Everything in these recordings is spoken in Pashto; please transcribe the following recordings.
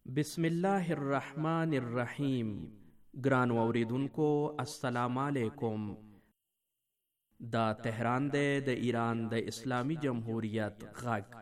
بسم الله الرحمن الرحیم. ګران اوریدونکو السلام علیکم. دا تهران دی د ایران د اسلامی جمهوریت غږ.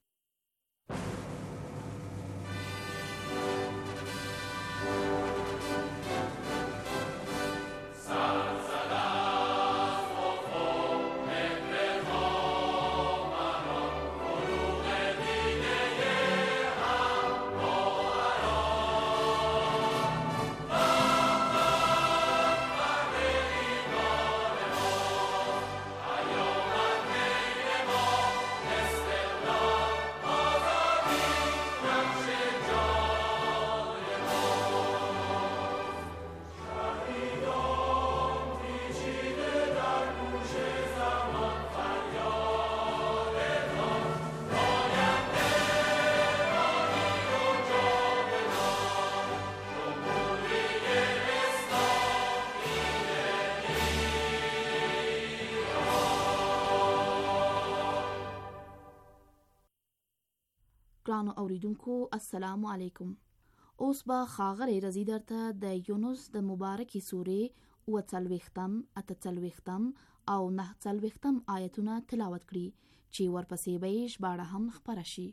ګرانو اوریدونکو السلام علیکم. اوس به ښاغلی رضی درته د یونس د مبارکې سورې 40 اتهڅلوېښتم او 49 آیتونه تلاوت کړي چې ورپسې به یې ژباړه هم خپره شي.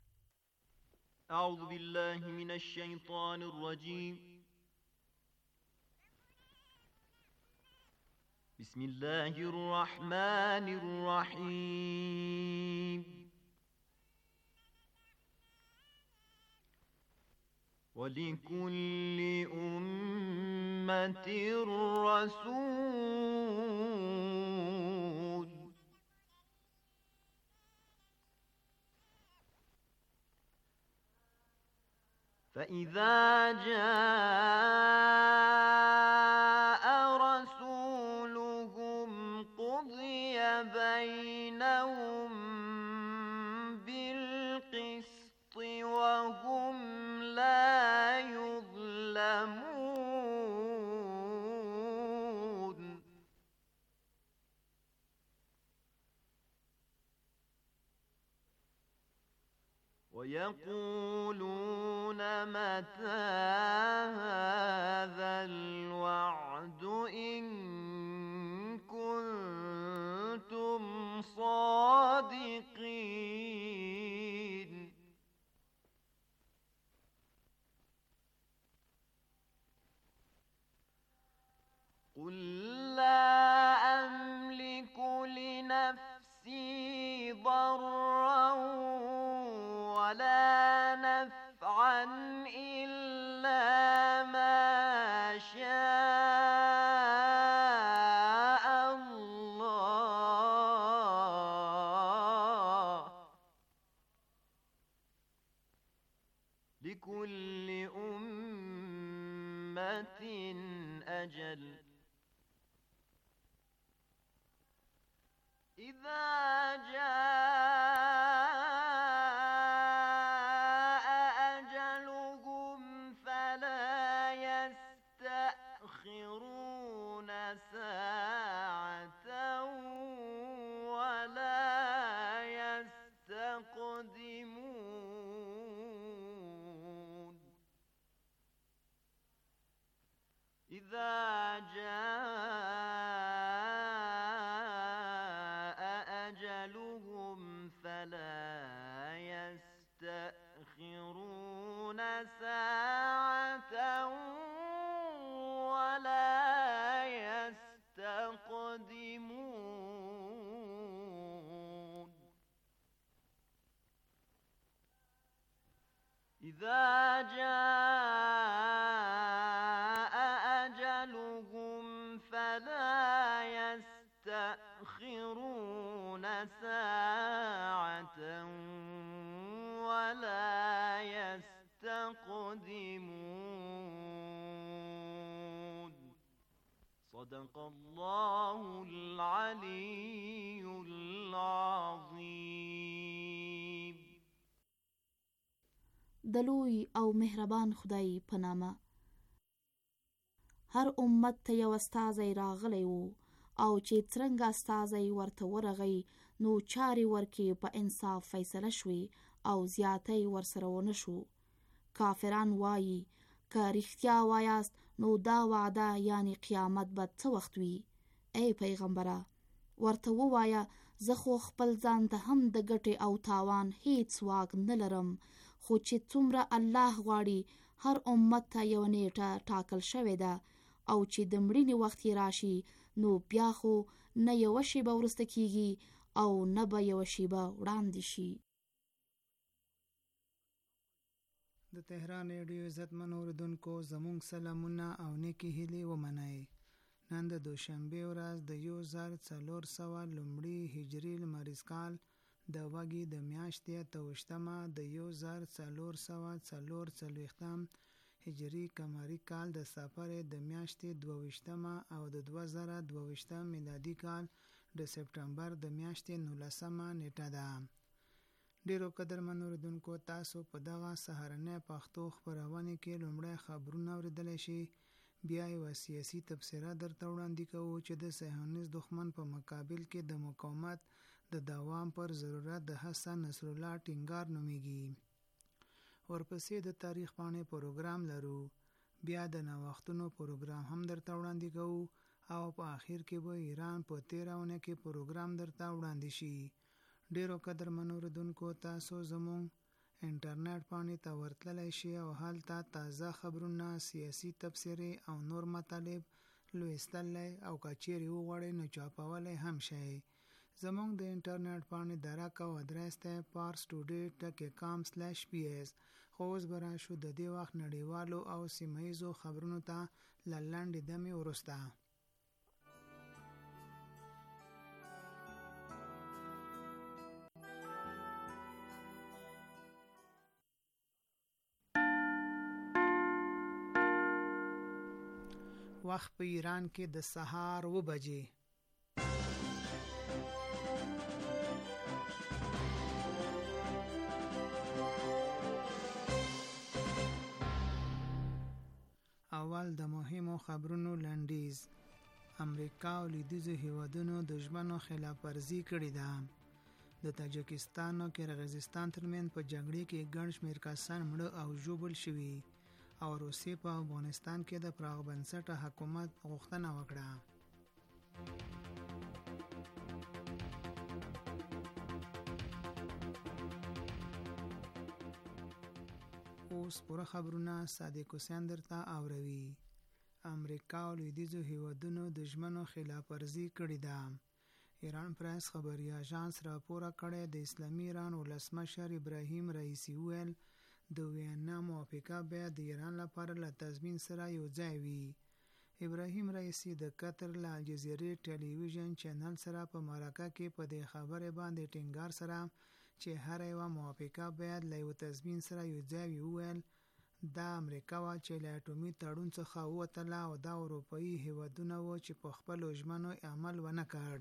اعوذ بالله من الشیطان الرجیم. بسم الله الرحمن الرحیم. وَلِكُلِّ أُمَّةٍ رَّسُولٌ فَإِذَا جَاءَ رَسُولُهُمْ قُضِيَ بَيْنَهُم بِالْقِسْطِ وَهُمْ لا يظلمون. ويقولون متى هذا الوعد إن كنتم صادقين. قل لا أملك لنفسي ضرا ولا نفعا إلا ما شاء الله. لكل أمة أجل. إذا جاء أجلهم فلا يستأخرون ساعة ولا يستقدمون. إذا فلا يستأخرون ساعة ولا يستقدمون. إذا جاء أجلهم فلا يستأخرون ساعة ولا يستقدمون. صدق الله العلي العظيم. د لوی او مهربان خدای په نامه. هر امت ته یو استازی راغلی و او چې څرنګه استازی ورته ورغی نو چارې ورکې په انصاف فیصله شوې او زیاتی ورسره ونه شو. کافران وایي که رښتیا وایاست نو دا وعده یعنی قیامت به څه وخت وي؟ ای پیغمبره ورته ووایه زه خو خپل ځان ته هم د ګټې او تاوان هیڅ واک نه لرم، خو چې څومره الله غواړي هر امت ته یو نیټه ټاکل شوې ده او چې د مړینې وخت یې راشي نو بیا خو نه یوه شیبه وروسته کیږي او نه به یوه شیبه وړاندې شي. د تهران ریډیو عزتمن اوریدونکو زموږ سلامونه او نیکې هیلې ومنئ. نن د دوشنبې ورځ د 1400 لومړي هجري لمریز کال د وږي د میاشتې 28مه د 1440 هجري قمري کال د صفر د میاشتې 22مه او د 2022 میلادي کال د سپټمبر د میاشتې 19مه نیټه ده. ډیرو قدرمن اوریدونکو تاسو په دغه سهارنۍ پښتو خپرونه کې لومړی خبرونه اوریدلی شي، بیا یوه سیاسي تبصره درته وړاندې کوو چې د صهیونیست دښمن په مقابل کې د مقاومت د دوام پر ضرورت د حسن نصرالله ټینګار نومیږي. ورپسې د تاریخ پاڼې پروګرام لرو، بیا د نوښتونو پروګرام هم درته وړاندې کوو او په آخر کې به ایران په تیره اونۍ کې پروګرام درته وړاندې شي. ډیرو قدرمن اوریدونکو تاسو زموږ انټرنیټ پاڼې ته ورتللی شي او هلته تازه خبرونه، سیاسي تبصرې او نور مطالب لوستلی او که چیرې وغواړئ نو چاپولی هم شئ. زموږ د انټرنیټ پاڼې درک او ادرس ته parstoday.com/ps. خو اوس به راشو د دې وخت نړیوالو او سیمه ییزو خبرونو ته له لنډې دمې وروسته. وخت په ایران کې د سهار 7 بجې. اول د مهمو خبرونو لنډیز. امریکا او لویدیځو هیوادونو د ژمنو خلاف ورزي کړې ده. د تاجکستان او قرغیزستان ترمنځ په جګړې کې ګڼ شمېر کسان مړه او ژوبل شوي او روسیې په افغانستان کې د پراخ بنسټه حکومت غوښتنه وکړه. اوس پوره خبرونه صادق حسین درته اوروي. امریکا او لویدیځو هیوادونو د ژمنو خلاف ورزي کړې ده. ایران پریس خبري اژانس راپور کړی د اسلامي ایران ولسمشر ابراهیم رئیسی ویل د وینا موافقه باید د ایران لپاره له تضمین سره یو ځای وي. ابراهیم رئیسی د قطر له الجزیرې ټلویزیون چینل سره په مرکه کې په دې خبرې باندې ټینګار سره چې هر یوه موافقه باید له یو تضمین سره یو ځای وي وویل دا امریکا وه چې له اټومي تړون څخه ووتله او دا اروپایي هیوادونه وو چې په خپلو ژمنو عمل ونه کړ.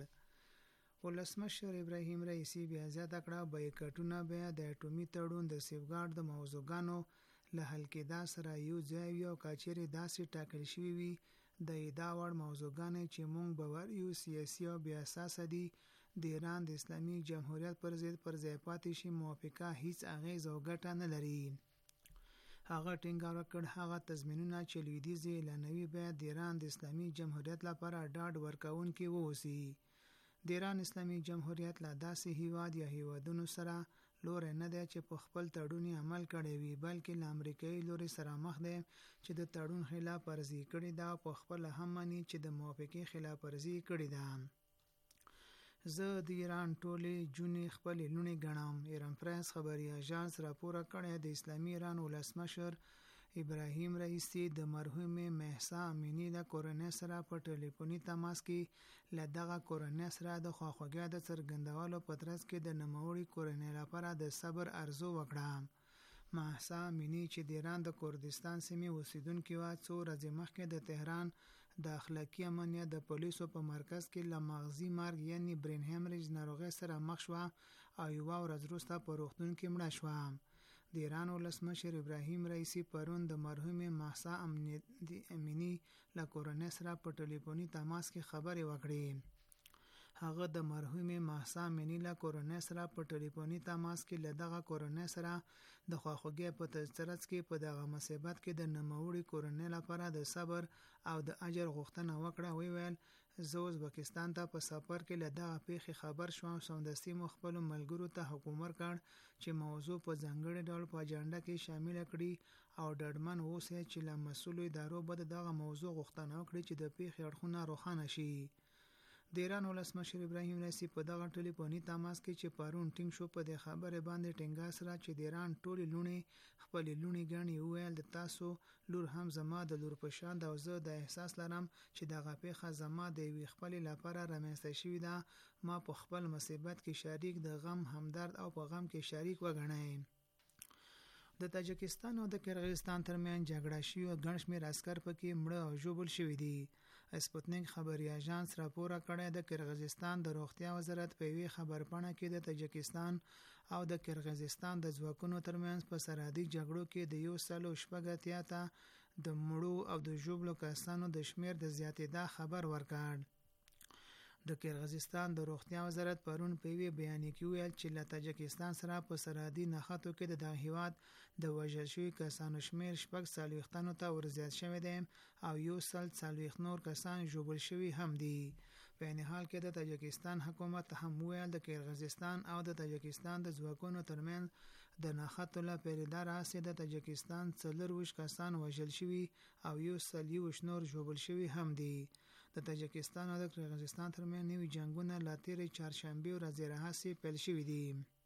ولسمشر ابراهیم رئیسی بیا زیاته کړه بایکاټونه باید د اټومي تړون د سیفګارډ د موضوعګانو له حل کېدا سره یو ځای وي او که چیرې داسې ټاکل شوي وي د ادعا وړ موضوعګانې چې موږ باور یو سیاسي او بې اساسه دي د ایران د اسلامي جمهوریت پر ضد پر ځای پاتې شي موافقه هیڅ اغیز او ګټه نه لري. هغه ټینګار وکړ هغه تضمینونه چې لویدیځ اعلانوي باید د ایران د اسلامي جمهوریت لپاره ډاډ ورکوونکي واوسي. د ایران اسلامي جمهوریت له داسې هیواد یا هیوادونو سره لوري نه دی چې په خپل تړون عمل کړی وي بلکې له امریکایي لوري سره مخ دی چې د تړون خلاف ورزي کړې ده او په خپل هم مانی چې د موافقې خلاف ورزي کړې ده. زه د ایران ټولې جونې خپلې لوڼې ګڼم. ایران پریس خبري اژانس راپور کړی د اسلامي ایران ولسمشر ابراهیم رئیسی د مرحومه مهسا امینی د کورنۍ سره په ټلیفوني تماس کې له دغه کورنۍ سره د خواخوږۍ د څرګندولو په ترڅ کې د نوموړي کورنۍ لپاره د صبر ارزو وکړه. مهسا امینی چې د ایران د کردستان سیمې اوسیدونکې وه څو ورځې مخکې د تهران د اخلاقي امنیت د پولیسو په مرکز کې له مغزي مرګ یعنی برین هیمریج ناروغۍ سره مخ شوه او یوه ورځ وروسته په روغتون کې مړه شوه. د ایران ولسمشر ابراهیم رئیسی پرون د مرحومې مهسا امینی له کورنۍ سره په ټلیفوني تماس کې خبرې وکړې. هغه د مرحومې مهسا امینی له کورنۍ سره په ټلیفوني تماس کې له دغه کورنۍ سره د خواخوږۍ په ترڅ کې په دغه مصیبت کې د نوموړي کورنۍ لپاره د صبر او د اجر غوښتنه وکړه. ویل زه ازبکستان ته په سفر کې له دغه پیښې خبر شوم. سمدستي مو خپلو ملګرو ته حکم ورکړ چې موضوع په ځانګړي ډول په اجنډا کې شامل کړي او ډاډمن اوسئ چې له مسؤلو ادارو به دغه موضوع غوښتنه وکړي چې د پیښې اړخونه روښانه شي. د ایران ولسمشر ابراهیم رئیسی په دغه ټلیفوني تماس کې چې پرون ټینګ شو په دې خبرې باندې ټینګار سره چې د ایران ټولې لوڼې خپلې لوڼې ګڼي. وویل د تاسو لور هم زما د لور په شان ده او زه د احساس لرم چې دغه پیښه زما د یوې خپلې لپاره رامنځته شوې ده. ما په خپل مصیبت کې شریک د غم همدرد او په غم کې شریک وګڼئ. د تاجکستان او د کرغیزستان ترمنځ جګړه شوې او ګڼ شمېر عسکر پکې مړه او ژوبل شوي دي. سپوتنیک خبري اژانس راپور کړی د کرغیزستان د روغتیا وزارت په یوې خبرپاڼه کې د تاجکستان او د کرغیزستان د ځواکونو ترمنځ په سرحدي جګړو کې د 180 ته د مړو او د ژوبلو کسانو د شمېر د زیاتېدا خبر ورکړ. د کرغیزستان د روغتیا وزارت پرون په یوه بیان کې ویل چې له تاجکستان سره په سرحدي نښتو کې د دغه هیواد د وژل شوي کسانو شمېر 40 ته ورزیات شوی دی او 140 نور کسان ژوبل شوي هم دي. په عین حال کې د تاجکستان حکومت هم ویل د کرغیزستان او د تاجکستان د ځواکونو ترمنځ د نښتو له پیلېدا راهیسې د تاجکستان 40 کسان وژل شوي او 140 نور ژوبل شوي هم دي. د تاجکستان او د کرغیزستان ترمنځ نوي جنګونه له تېرې چهارشنبې ورځې راهیسې پیل شوي دي.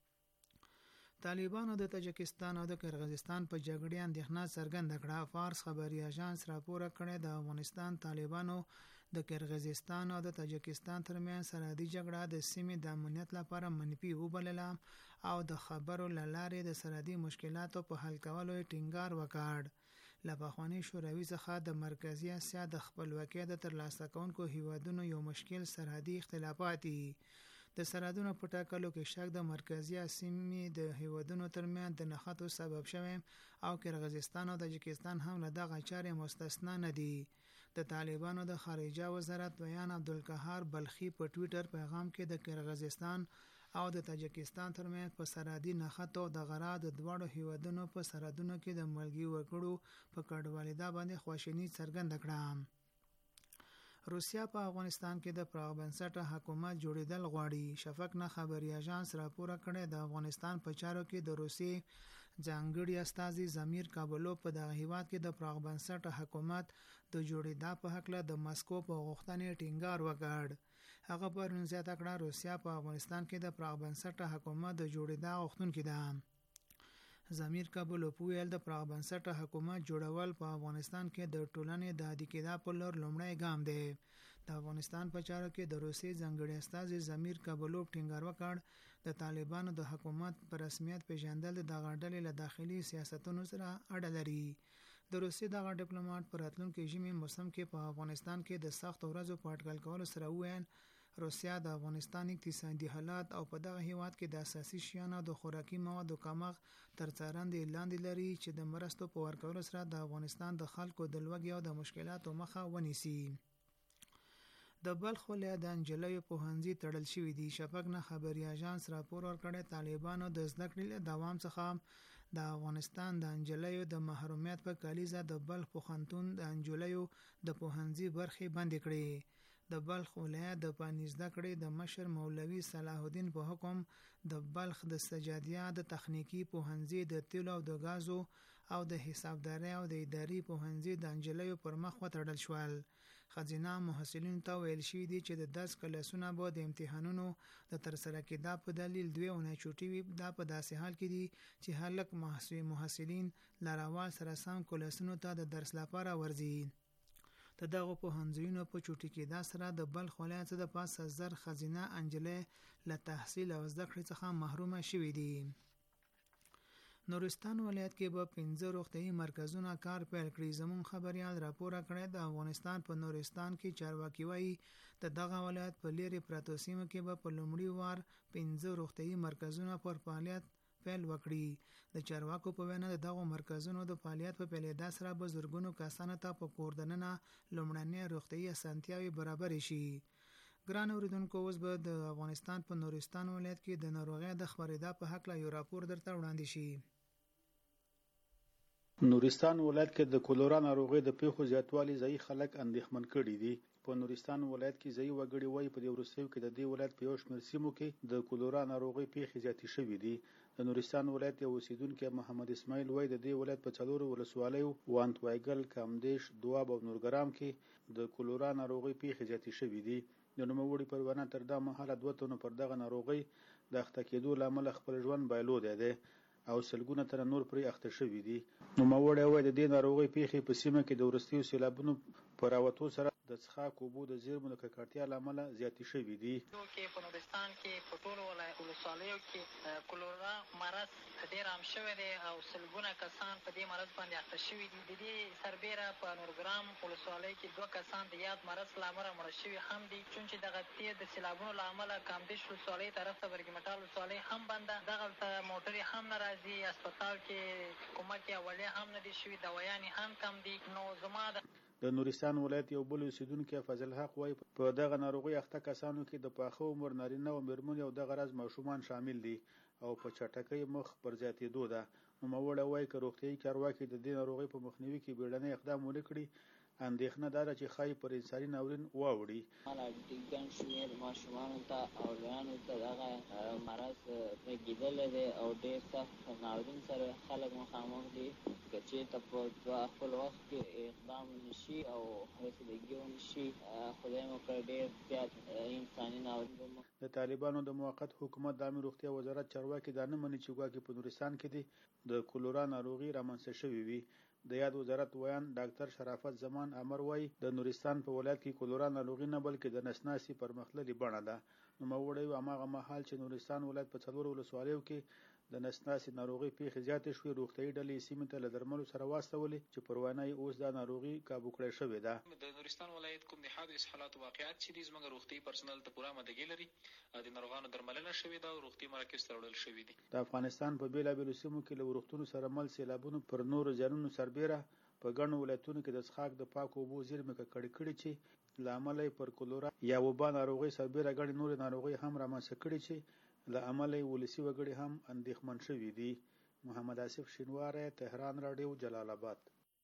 طالبانو د تاجکستان او د کرغیزستان په جګړې اندېښنه څرګنده کړه. فارس خبري اژانس راپور کړی د افغانستان طالبانو د کرغیزستان او د تاجکستان ترمنځ سرحدي جګړه د سیمې د امنیت لپاره منفي وبلله او د خبرو له لارې د سرحدي مشکلاتو په حل کولو یې ټینګار وکړ. له پخواني شوروي څخه د مرکزي اسیا د خپلواکۍ د ترلاسه کوونکو هیوادونو یو مشکل سرحدي اختلافات دي. د سرحدونو په ټاکلو کې شک د مرکزي اسیا د هیوادونو ترمنځ د نښتو سبب شوی او کرغیزستان او تاجکستان هم له دغه چارې مستثنا نه دي. د طالبانو د خارجه وزارت بیان عبدالقهار بلخي په ټویټر پیغام کې د کرغیزستان او د تاجکستان ترمنځ په سرحدي نښتو د غرا د دواړو هیوادونو په سرحدونو کې د ملګري وګړو په کډوالېدا باندې خواشیني څرګنده کړه. روسیا په افغانستان کې د پراخ بنسټه حکومت جوړېدل غواړي. شفق نه خبري اژانس راپور کړی د افغانستان په چارو کې د روسیې ځانګړي استازي ضمیر کابلوف په دغه هیواد کې د پراخ بنسټه حکومت د جوړېدا په هکله د مسکو په غوښتنې ټینګار وکړ. هغه پرون زیاته کړه روسیا په افغانستان کې د پراخ بنسټه حکومت د جوړېدا غوښتونکې ده. ضمیر کابلوف ویل د پراخ بنسټه حکومت جوړول په افغانستان کې د ټولنې د عادي کېدا په لور لومړی ګام دی. د افغانستان په چارو کې د روسیې ځانګړي استازي ضمیر کابلوف ټینګار وکړ د طالبانو د حکومت په رسمیت پیژندل د دغه ډلې له داخلي سیاستونو سره اړه لري. د روسیې دغه ډیپلوماټ په راتلونکي ژمي موسم کې په افغانستان کې د سختو ورځو په اټکل کولو سره وویل روسیا د افغانستان اقتصادي حالات او په دغه هیواد کې د اساسي شیانو د خوراکي موادو کمښت تر څارنې لاندې لري چې د مرستو په ورکولو سره د افغانستان د خلکو د لوږې او د مشکلاتو مخه ونیسي. د بلخ ولایت د انجلیو پوهنځي تړل شوي دي. شفق نه خبري اژانس راپور ورکړی طالبانو د زده کړې له دوام څخه د افغانستان د انجلیو د محرومیت په کلیزه د بلخ پوهنتون د انجلیو د پوهنځي برخې بندې کړې. د بلخ ولایت د پانی زده کړې د مشر مولوي صلاح الدین په حکم د بلخ د سجادیه د تخنیکی پوهنځي د تیلو او د غازو او د حسابدارۍ او د اداري پوهنځي د انجلیو پر مخ وتړل شول. خزینه محصلینو ته ویل شوي دي چې د درس کلاسونه به د امتحانونو د ترسره کېدا په دلیل 2 اونۍ چوټي وي. دا په داسې حال کې دي چې هلک محصلین لاروال سره سم کلاسونو ته د درس لپاره ورځي. د دغه پوهنځیونو په چوټي کېدا سره د بلخ ولایت څخه د 5000 خزینه انجلۍ له تحصیل او زده کړې څخه محرومه شوي دي. نورستان ولایت کې به 15 روغتیايي مرکزونه کار پیل کړي. زمون خبريال راپور کړی د افغانستان په نورستان کې چارواکي وایي د دغه ولایت په لیرې پراتو سیمو کې به په لومړي وار 15 روغتیايي مرکزونه پر فعالیت پیل وکړي. د چارواکو په وینا دغه مرکزونو د فعالیت په پیلېدا سره به زرګونو کسانو ته په کور دننه لومړنۍ روغتیايي اسانتیاوې برابر شي. ګران اوریدونکو، اوس به د افغانستان په نورستان ولایت کې د ناروغۍ د خپرېدا په هکله یو راپور درته وړاندې شي. نورستان ولایت کې د کولرا ناروغۍ د پیښو زیاتوالی ځایي خلک اندېښمن کړي دي. په نورستان ولایت کې ځایي وګړي وایي په دې وروستیو کې د دې ولایت په یو شمېر سیمو کې د کولرا ناروغۍ پیښې زیاتې شوې دي. د نورستان ولایت یو اوسیدونکی محمد اسماعیل وایي د دې ولایت په 4 ولسوالیو وانت وایګل، کامدیش، دواب او نورګرام کې د کولرا ناروغۍ پیښې زیاتې شوې دي. د نوموړي پر وینا تر دا مهاله 2 تنو پر دغه ناروغۍ د اخته کېدو له امله خپل ژوند بایلودی دی او سلګونه تنه نور پرې اخته شوي دي. نوموړی وایي د دې ناروغۍ پیښې په سیمه کې د وروستیو سیلابونو په راوتو سره د څښاک اوبو د زیرمو د ککړتیا له امله زیاتې شوي دي. په نورستان کې په ټولو ولسوالیو کې کولرا مرض ډېر عام شوی دی او سلګونه کسان په دې مرض باندې اخته شوي دي. د دې سربیره په نورګرام ولسوالۍ کې 2 کسان د یاد مرض له امله مړه شوي هم دي. چون چې دغه د سیلابونو له امله کامدیش ولسوالۍ طرف ته برګمټال ولسوالۍ هم بنده، دغلته موټرې هم نه راځي، هسپتال کې کومک اولیه هم نه دي شوي، دوایانې هم کم دي. نو زما د نورستان ولایت یو بل اوسیدونکی فضل حق وایي په دغه ناروغۍ اخته کسانو کې د پاخه عمر نارینه او میرمنې او دغه راز ماشومان شامل دي او په چټکۍ مخ پر زیاتېدو ده. نوموړی وایي که روغتیایي چارواکي د دې ناروغۍ په مخنیوي کې بیړنی اقدام ونه کړي، اندېښنه دا ده چې ښایي پر انساني ناورین واوړي. ګڼ شمېر ماشومانو ته او لویانو ته دغه مرض رسېدلی دی او ډېر سخت ناورین سره خلک مخامخ دي. که چېرته په خپل وخت کې اقدام نشي او رسیدګي ونشي، خدای مو کړی ډېر زیات انساني ناورین به. د طالبانو د موقت حکومت د عامې روغتیا وزارت چارواکي دا نه مني چې ګواکې په نورستان کې د کولرا ناروغي رامنځته شوې وي. د یاد وزارت ویان ډاکټر شرافت زمان امر وایي د نورستان په ولایت کې کولرا ناروغي نه بلکې د نسناسي پرمختللې بڼه ده. نوموړی هماغه مهال چې نورستان ولایت په 4 ولسوالیو کې د نسناسي ناروغي پیښې زیاتې شوې، روغتیایي ډلې سیمې ته له درملو سره واستولې چې پر وینا یې اوس دا ناروغي کابو کړی شوې ده. د نورستان ولایت کوم د حادث حالات واقعیت چې دي زموږ روغتیایي پرسنل ته پوره آمادګي لري، د ناروغانو درملنه شوې ده او روغتیایي مراکز ته وړل شوي دي. د افغانستان په بیلابیلو سیمو کې له ورښتونو سره مل سیلابونو پر نورو زیانونو سربیره په ګڼو ولایتونو کې د څښاک د پاکو اوبو زیرمې ککړې کړي چې له امله یې پر کولرا یا وبا ناروغۍ سربیره ګڼې نورې ناروغۍ هم رامنځته کړي چې له امله یې ولسي وګړي هم اندېښمن شوي دي. محمد آصف شینواری، تهران راډیو، جلال آباد.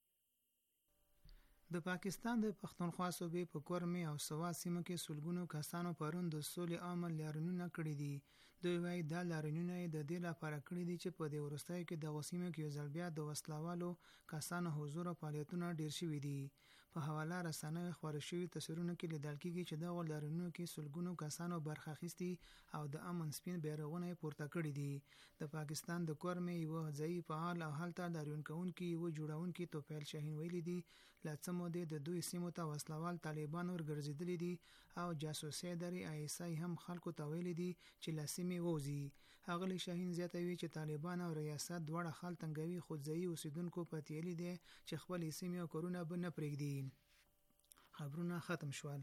د پاکستان د پښتونخوا صوبې په کورمې او سوات سیمو کې سلګونو کسانو پرون د سولې عامل لاریونونه کړي دي. دوی وایي دا لاریونونه یې د دې لپاره کړي دي چې په دې وروستیو کې دغو سیمو کې یو ځل بیا د وسلوالو کسانو حضور او فعالیتونه ډېر شوي دي. په حواله رسنیو خپاره شوي تصویرونو کې لیدل کېږي چې دغو لاریونونو کې سلګونو کسانو برخه اخیستې او د امن سپین بیرغونه یې پورته کړي دي. د پاکستان د کورمې یوه ځایي فعال او هلته لاریون کوونکي یوه جوړونکي توفیل شاهین ویلي دي له څه مودې د دوی سیمو ته وسلوال طالبان ورګرځېدلي دي او جاسوسي ادارې ISI هم خلکو ته ویلي دي چې له سیمې ووځي. ښاغلی شاهین زیاتوي چې طالبان او ریاست دواړه خال تنګوي، خو ځایي اوسیدونکو پتیلي دي چې خپلې سیمې او کورونه به نه پرېږدي. خبرونه ختم شول.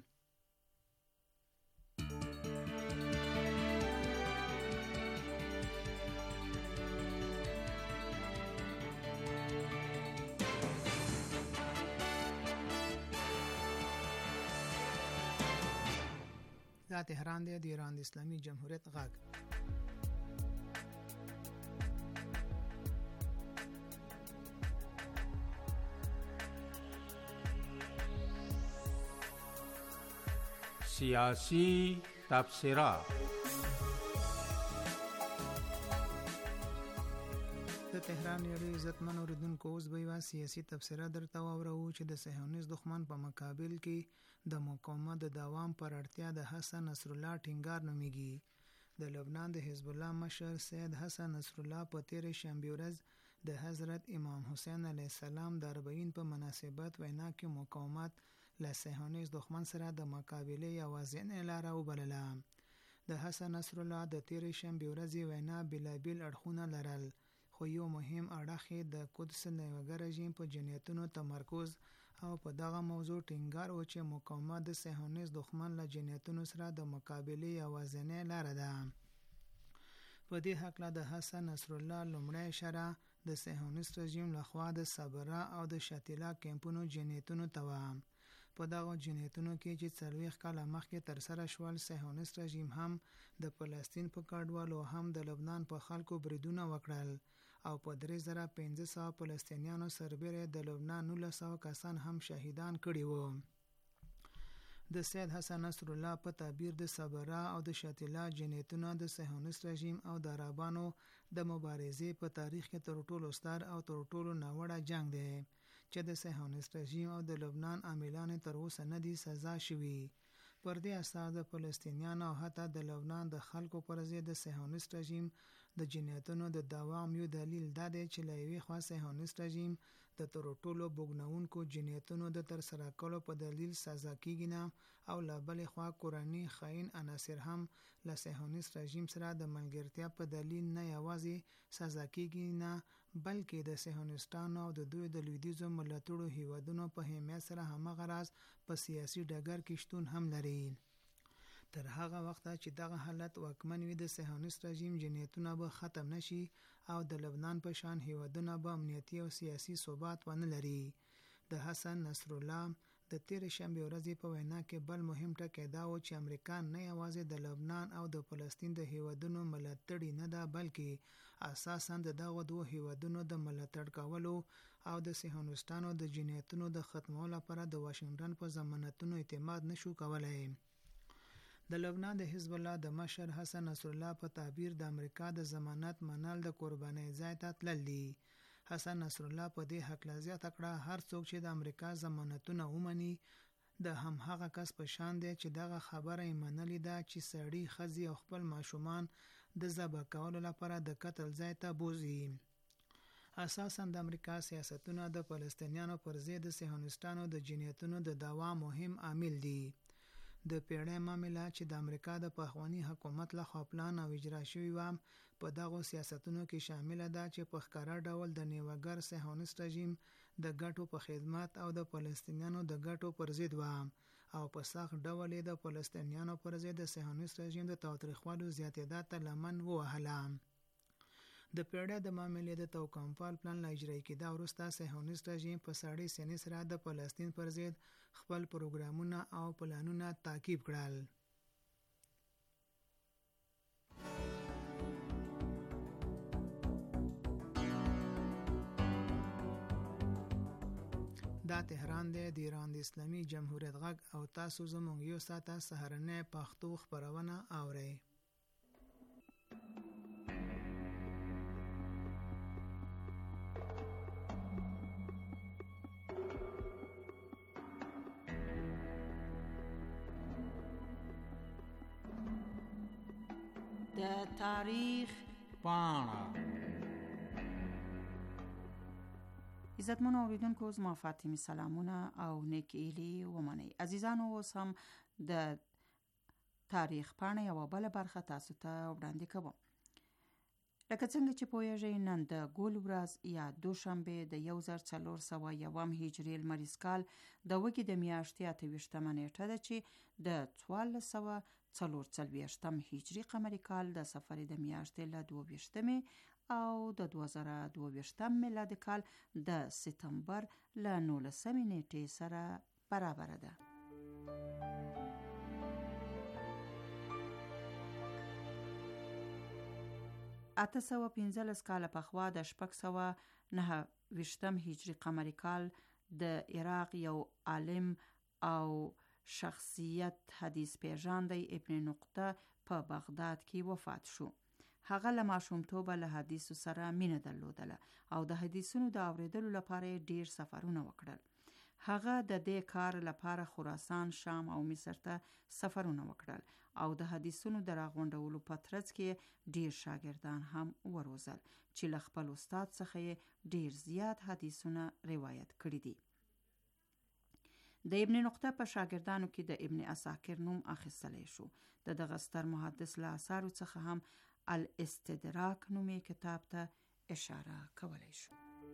دا تهران دی، د ایران د اسلامي جمهوریت غږ. سیاسی تبصره. د تهران یړې عزتمن اوریدونکو، اوس به یوه سیاسي تبصره درته واورو چې د صهیونیست دښمن په مقابل کې د مقاومت د دوام پر اړتیا د حسن نصرالله ټینګار نومیږي. د لبنان د حزب الله مشر سید حسن نصرالله په تېرې شنبې ورځ د حضرت امام حسین علیه السلام د 40 په مناسبت وینا کې مقاومت له صهیونیست دښمن سره د مقابلې یوازینۍ لاره وبلله. د حسن نصرالله د تېرې شنبې ورځې وینا بېلابېل اړخونه لرل، خو یو مهم اړخ یې د قدس نیوګه رژیم په جنایتونو تمرکز او په دغه موضوع ټینګار و چې مقاومت د صهیونیست دښمن له جنایتونو سره د مقابلې یوازینۍ لاره ده. په دې هکله د حسن نصرالله لومړی اشاره د صهیونیست رژیم لخوا د صبره او د شتیلا کیمپونو جنایتونو ته وه. په دغه جنایتونو کې چې 40 کاله مخکې ترسره شول، صهیونیست رژیم هم د فلسطین په کډوالو هم د لبنان په خلکو بریدونه وکړل او په 3500 فلسطینیانو سربېره د لبنان 1900 کسان هم شهیدان کړي وو. د سید حسن نصر الله په تعبیر د صبرا او د شتیلا جنایتونه د صهیونیست رژیم او د عربانو د مبارزې په تاریخ کې تر ټولو ستر او تر ټولو ناوړه جنگ دی چې د صهیونیست رژیم او د لبنان عاملان تر اوسه نه دي سزا شوي. پر دې اساس د فلسطینیانو او حتی د لبنان د خلکو پر ضد د صهیونیست رژیم د جنایتونو د دوام یو دلیل دا دی چې له یوې خوا صهیونیست رژیم د تر ټولو بوږنوونکو جنایتونو د ترسره کولو په دلیل سزا کیږي نه، او له بلې خوا کورني خاین عناصر هم له صهیونیست رژیم سره د ملګرتیا په دلیل نه یوازې سزا کیږي نه، بلکې د صهیونیستانو او د دوی د لویدیځو ملتړو هیوادونو په حمایت سره همغه راز په سیاسي ډګر کې شتون هم لري. تر هغه وخته چې دغه حالت واکمن وي، د صهیونیست رژیم جنایتونه به ختم نشي او د لبنان په شان هیوادونه به امنیتي او سیاسي ثبات ونه لري. د حسن نصر الله د تېرې شنبې ورځې په وینا کې بل مهم ټکی دا و چې امریکا نه یوازې د لبنان او د فلسطین د هیوادونو ملاتړی نه ده، بلکې اساساً د دغه دوه هیوادونو د ملاتړ کولو او د صهیونیستانو د جنایتونو د ختمولو لپاره د واشنگټن په ضمانتونو اعتماد نشو کولای. د لبنان د حزب الله د مشر حسن نصر الله په تعبیر د امریکا د ضمانت منل د قربانۍ ځای ته تلل دي. حسن نصر الله په دې حقله زیاته کړه هر څوک چې د امریکا ضمانتونه ومني د همهغه کس په شان دی چې دغه خبره یې منلې ده چې سړي، ښځې او خپل ماشومان د ذبح کولو لپاره د قتل ځای ته بوځي. اساساً د امریکا سیاستونه د فلسطینیانو پر ضد د صهیونیستانو د جنایتونو د دوام مهم عامل دي. د پیړۍ معامله چې د امریکا د پخواني حکومت لخوا پلان او اجرا شوی و په دغو سیاستونو کې شامل ده چې په ښکاره ډول د نیوګر صهیونیست رژیم د ګټو په خدمت او د فلسطینیانو د ګټو پر ضد و، او په سخت ډول د فلسطینیانو پر ضد د صهیونیست رژیم د تاوتریخوالو زیاتېدا ته لمن ووهله. د پیړۍ د معاملې د توکمپال پلان له اجرا کېدا وروسته صهیونیست رژیم په سړې سینې سره د فلسطین پر ضد خپل پروګرامونه او پلانونه تعقیب کړل. دا تهران دی، د ایران د اسلامي جمهوریت غږ، او تاسو زموږ یو ساعته سهارنۍ پښتو خپرونه اورئ. د تاریخ پاڼه. عزتمنو اوریدونکو، زما فاطمه سلامونه او نیک ایلی ومنئ. عزیزانو، اوس هم د تاریخ پاڼه یوه بله برخه تاسو ته وړاندې کوم. لکه څنګه چې پوهیږئ، نن د ګول ورځ یا دوشنبه د 1401 هجري لمریز کال د وږي د میاشتې 28مه نیټه ده چې د 1444 هجري قمري کال د صفر د میاشتې له 22مې او د 2022 میلادي کال د سپتمبر له 19مې نیټې سره برابر ده. 815 کاله پخوا د 629 هجري قمري کال د عراق یو عالم او شخصیت حدیث پیژاندی ابن نقطه په بغداد کې وفات شو. هغه له ماشومتوبه له حدیثو سره مینه درلودله او د حدیثونو د اوریدلو لپاره ډیر سفرونه وکړل. هغه د دې کار لپاره خراسان، شام او مصر ته سفرونه وکړل او د حدیثونو د راغونډولو په ترڅ کې ډیر شاګردان هم وروزل چې له خپل استاد څخه ډیر زیات حدیثونه روایت کړي دي. د ابن نقطه په شاګردانو کې د ابن عساکر نوم اخیستلی شو. دغه ستر محدث له اثارو څخه هم الاستدراک نومي کتاب ته اشاره کولی شو.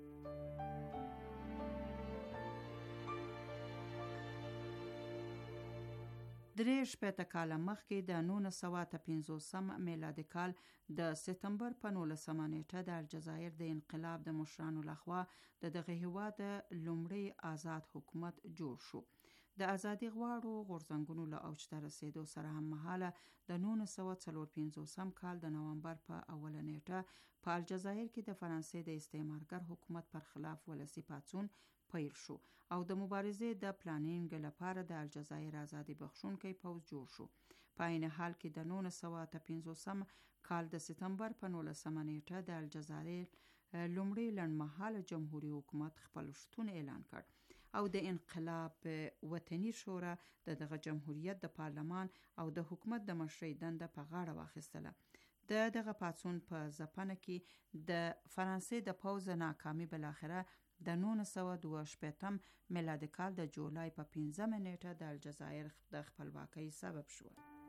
درې شپېته کاله مخکې د 1950 میلادي کال د سپتمبر په 19مه نیټه د الجزایر د انقلاب د مشرانو لخوا دغه هیواد لومړی آزاد حکومت جوړ شو. د ازادي غواړو غورځنګونو له اوج ته رسیدو سره هم مهاله د 1954 کال د نومبر په اوله نیټه په الجزایر کې د فرانسې د استعمارګر حکومت پر خلاف ولسی پاڅون پیل شو او د مبارزې د پلانینګ لپاره د الجزایر ازادي بخښونکي پوځ جوړ شو. په عین حال کې د 1955 کال د سپتمبر په 19 نیټه د الجزایر لومړی لنډمهاله جمهوریت حکومت خپل شتون اعلان کړ او د انقلاب وطني شورا دغه جمهوریت د پارلمان او د حکومت د مشرۍ دنده په غاړه واخیستله. دغه پاڅون په ځپنه کې د فرانسې د پوځ ناکامي بالاخره د 1962 میلادي کال د جولای په 15 نیټه د الجزایر د خپلواکۍ سبب شو.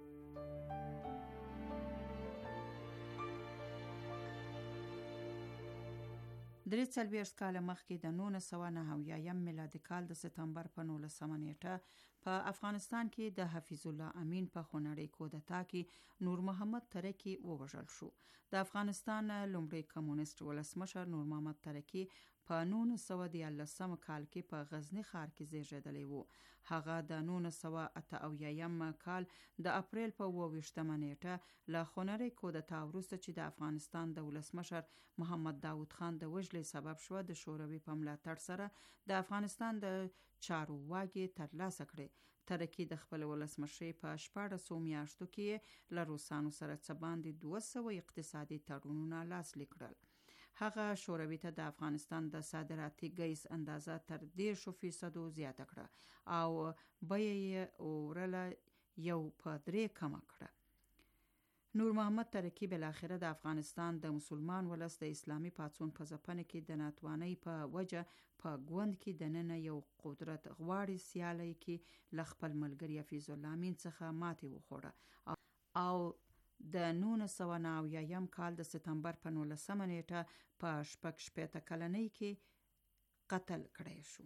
درې څلوېښت کاله مخکې د 1990 میلادي کال د سپتمبر په 19 نیټه په افغانستان کې د حفیظ الله امین په خونړۍ کودتا کې نور محمد ترکی ووژل شو. د افغانستان لومړی کمونیست ولسمشر نور محمد ترکی په 1913 کال کې په غزنی ښار کې زیږیدلی و. هغه د 1988 کال د اپریل په 28 نیټه له خونړۍ کودتا وروسته چې د افغانستان د ولسمشر محمد داود خان د وژلې سبب شو د شوروي په ملاتړ سره د افغانستان د چارو واګې ترلاسه کړې. ترکی د خپل ولسمشرۍ په 14 میاشتو کې له روسانو سره څه باندې 200 اقتصادي تړونونه لاسلیک کړل. هغه شوروي ته د افغانستان د صادراتي ګیس اندازه تر 10% زیاته کړه او بیه یې اورله 1.3 کمه کړه. نور محمد ترکی بالاخره د افغانستان د مسلمان ولس د اسلامي پاڅون په ځپنه کې د ناتوانۍ په وجه په ګوند کې دننه یو قدرت غواړي سیالي کې ل خپل ملګری حفیظ الله امین څخه ماتې وخوړه او د 1990 کال د سپتمبر په 19 نیټه په 16 کلنۍ کې قتل کړی شو.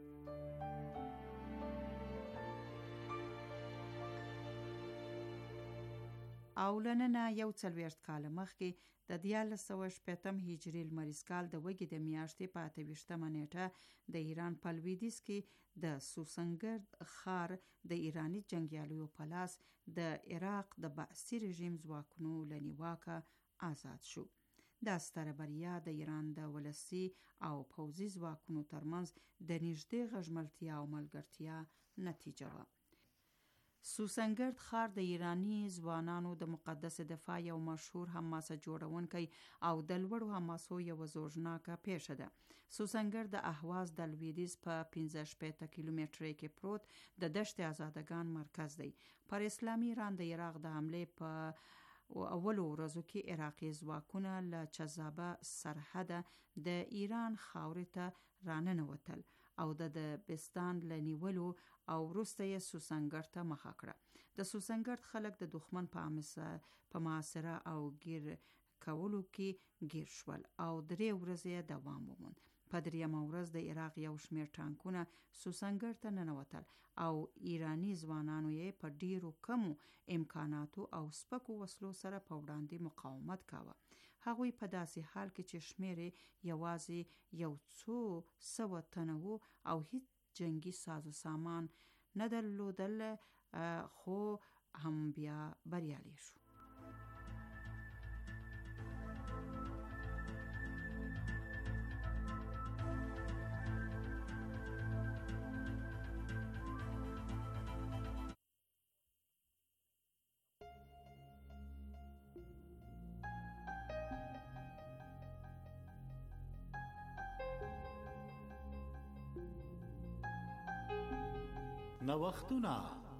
او لننه 41 کال مخکې د 1915 هجري لمریز کال د وګړي د میاشتې په 28 نیټه د ایران په لویدیځ کې د سوسنګرد ښار د ایرانی جنگیالیو په لاس د عراق د بعثي رژیم ځواکونو له نیواکه آزاد شو. دا ستره بریا د ایران د ولسي او پوځي ځواکونو ترمنځ د نږدې غږملتیا او ملګرتیا نتیجه وه. سوسنګرد ښار د ایرانی ځوانانو د مقدس دفاع یو مشهور حماسه جوړونکی او د لوړو حماسو یو زوجناکه پیښه ده. سوسنګرد د اهواز د لویدیځ په 15 کیلومترۍ کې پروت د دشت آزادګان مرکز دی. پر اسلامي ایران د عراق د حمله په اولو ورځو کې عراقي ځواکونه له چذابه سرحده د ایران خاورې ته راننوتل او د بستان لنیولو او وروسته یې سوسنګرد ته مخه کړه. د سوسنګرد خلک د دښمن په محاصره او گیر کولو کې گیر شول او 3 ورځې دوام وموند. په 3مه ورځ د عراق یو شمېر ټانکونه سوسنګرد ته ننوتل او ایرانی ځوانانو یې په ډیرو کمو امکاناتو او سپکو وسلو سره په وړاندې مقاومت کاوه. هغوی په داسې حال کې چې شمېر یوازې 100 تنه وو او هیڅ جنگي سازو سامان نه درلودل، خو هم بیا بریالي شو. نوښتونه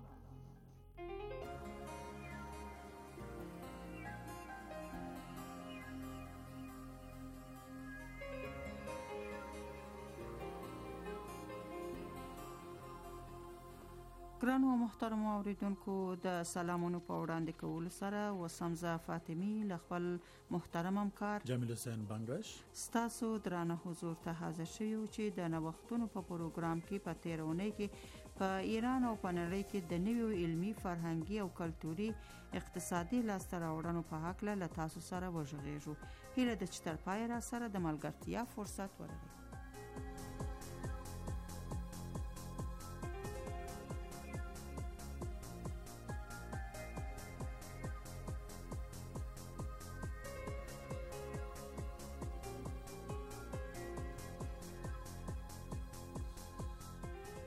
ګرانو او محترمو اوریدونکو، د سلامونو په وړاندې کولو سره وسمزه فاطمی له خپل محترم همکار جمیل حسین بنگش ستاسو درانه حضور ته حاضر شوی چې د نوښتونو په پروګرام کې په تیرونی کې په ایران او په نړۍ کې د نویو علمي، فرهنګي او کلتوري اقتصادي لاسته راوړنو په هکله له تاسو سره وغږیږو. هیله ده چې تر پایه را سره د ملګرتیا فرصت ولرئ.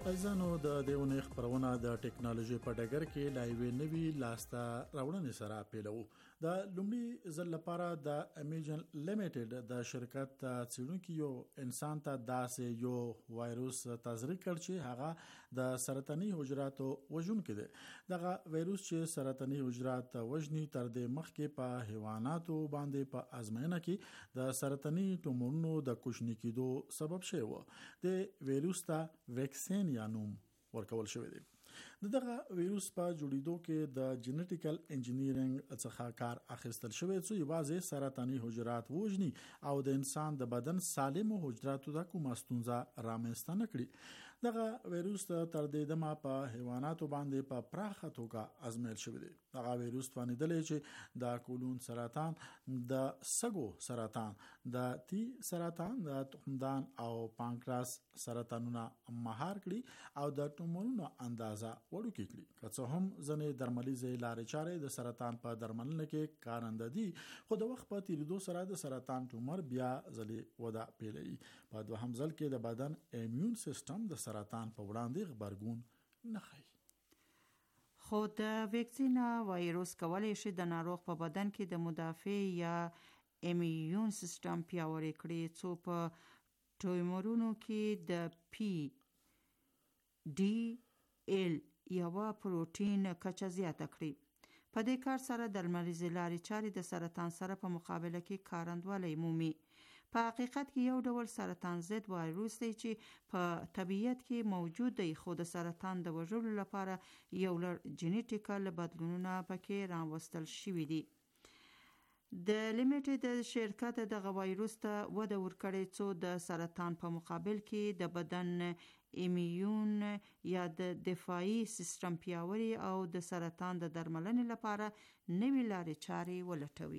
ایزانو د دیونه خبرونه د ټکنالوژي په ډګر کې لایوي نوي لاسته راوړنې سره پیلو. د لومړي ځل لپاره د امیجن لیمیټډ د شرکت څېړونکو یو انسان ته داسې یو وایروس تزریق کړ چې هغه د سرطاني حجراتو وژونکی دی. دغه وایروس چې سرطاني حجرات وژني تر دې مخکې په حیواناتو باندې په ازموینه کې د سرطاني ټومورونو د کوچني کېدو سبب شوی و. د وایروس ته ویکسین یا نوم ورکول شوی دی. دغه وایروس په جوړیدو کې د جینټیکل انجینیرینګ څخه کار اخیستل شوی چې یوازې سرطاني حجرات وژني او د انسان د بدن سالمو حجراتو د کومه ستونزه رامنځته نه کړي. دغه وایروس تر دې دمه په حیواناتو باندې په پراخه توګه ازمویل شوی دی. دغه وایروس توانیدلی چې د کولون سرطان، د سږو سرطان، د تی سرطان، د تخمدان او پانکراس سرطانونه مهار کړي او د ټومورونو اندازه وړوکی کړي. که څه هم ځینې درملیزې لارې چارې د سرطان په درملنه کې کارنده دي، خو د وخت په تیریدو سره د سرطان ټومر بیا ځلې وده پیلوي. په دوهم ځل کې د بدن ایمیون سیستم د سرطان په وړاندې غبرګون نه ښيي. خو د ویکسین وایروس کولی شي د ناروغ په بدن کې د مدافع یا ایمیون سیستم پیاوړی کړي، څو په ټومورونو کې د پی ډي ال یوه پروتین کچه زیاته کړي. په دې کار سره د درملیزې لارې چارې د سرطان سره په مقابله کې کارندوالی مومي. په حقیقت کې یو ډول سرطان ضد وایروس دی چې په طبیعت کې موجود دی، خو د سرطان د وژلو لپاره یو لړ جینټیکل بدلونونه پکې راوستل شوي دي. د لیمیټډ شرکت دغه وایروس ته وده ورکړې څو د سرطان په مقابل کې د بدن ایمیون یا د دفاعي سیستم پیاوړي او د سرطان د درملنې لپاره نوې لارې چارې ولټوي.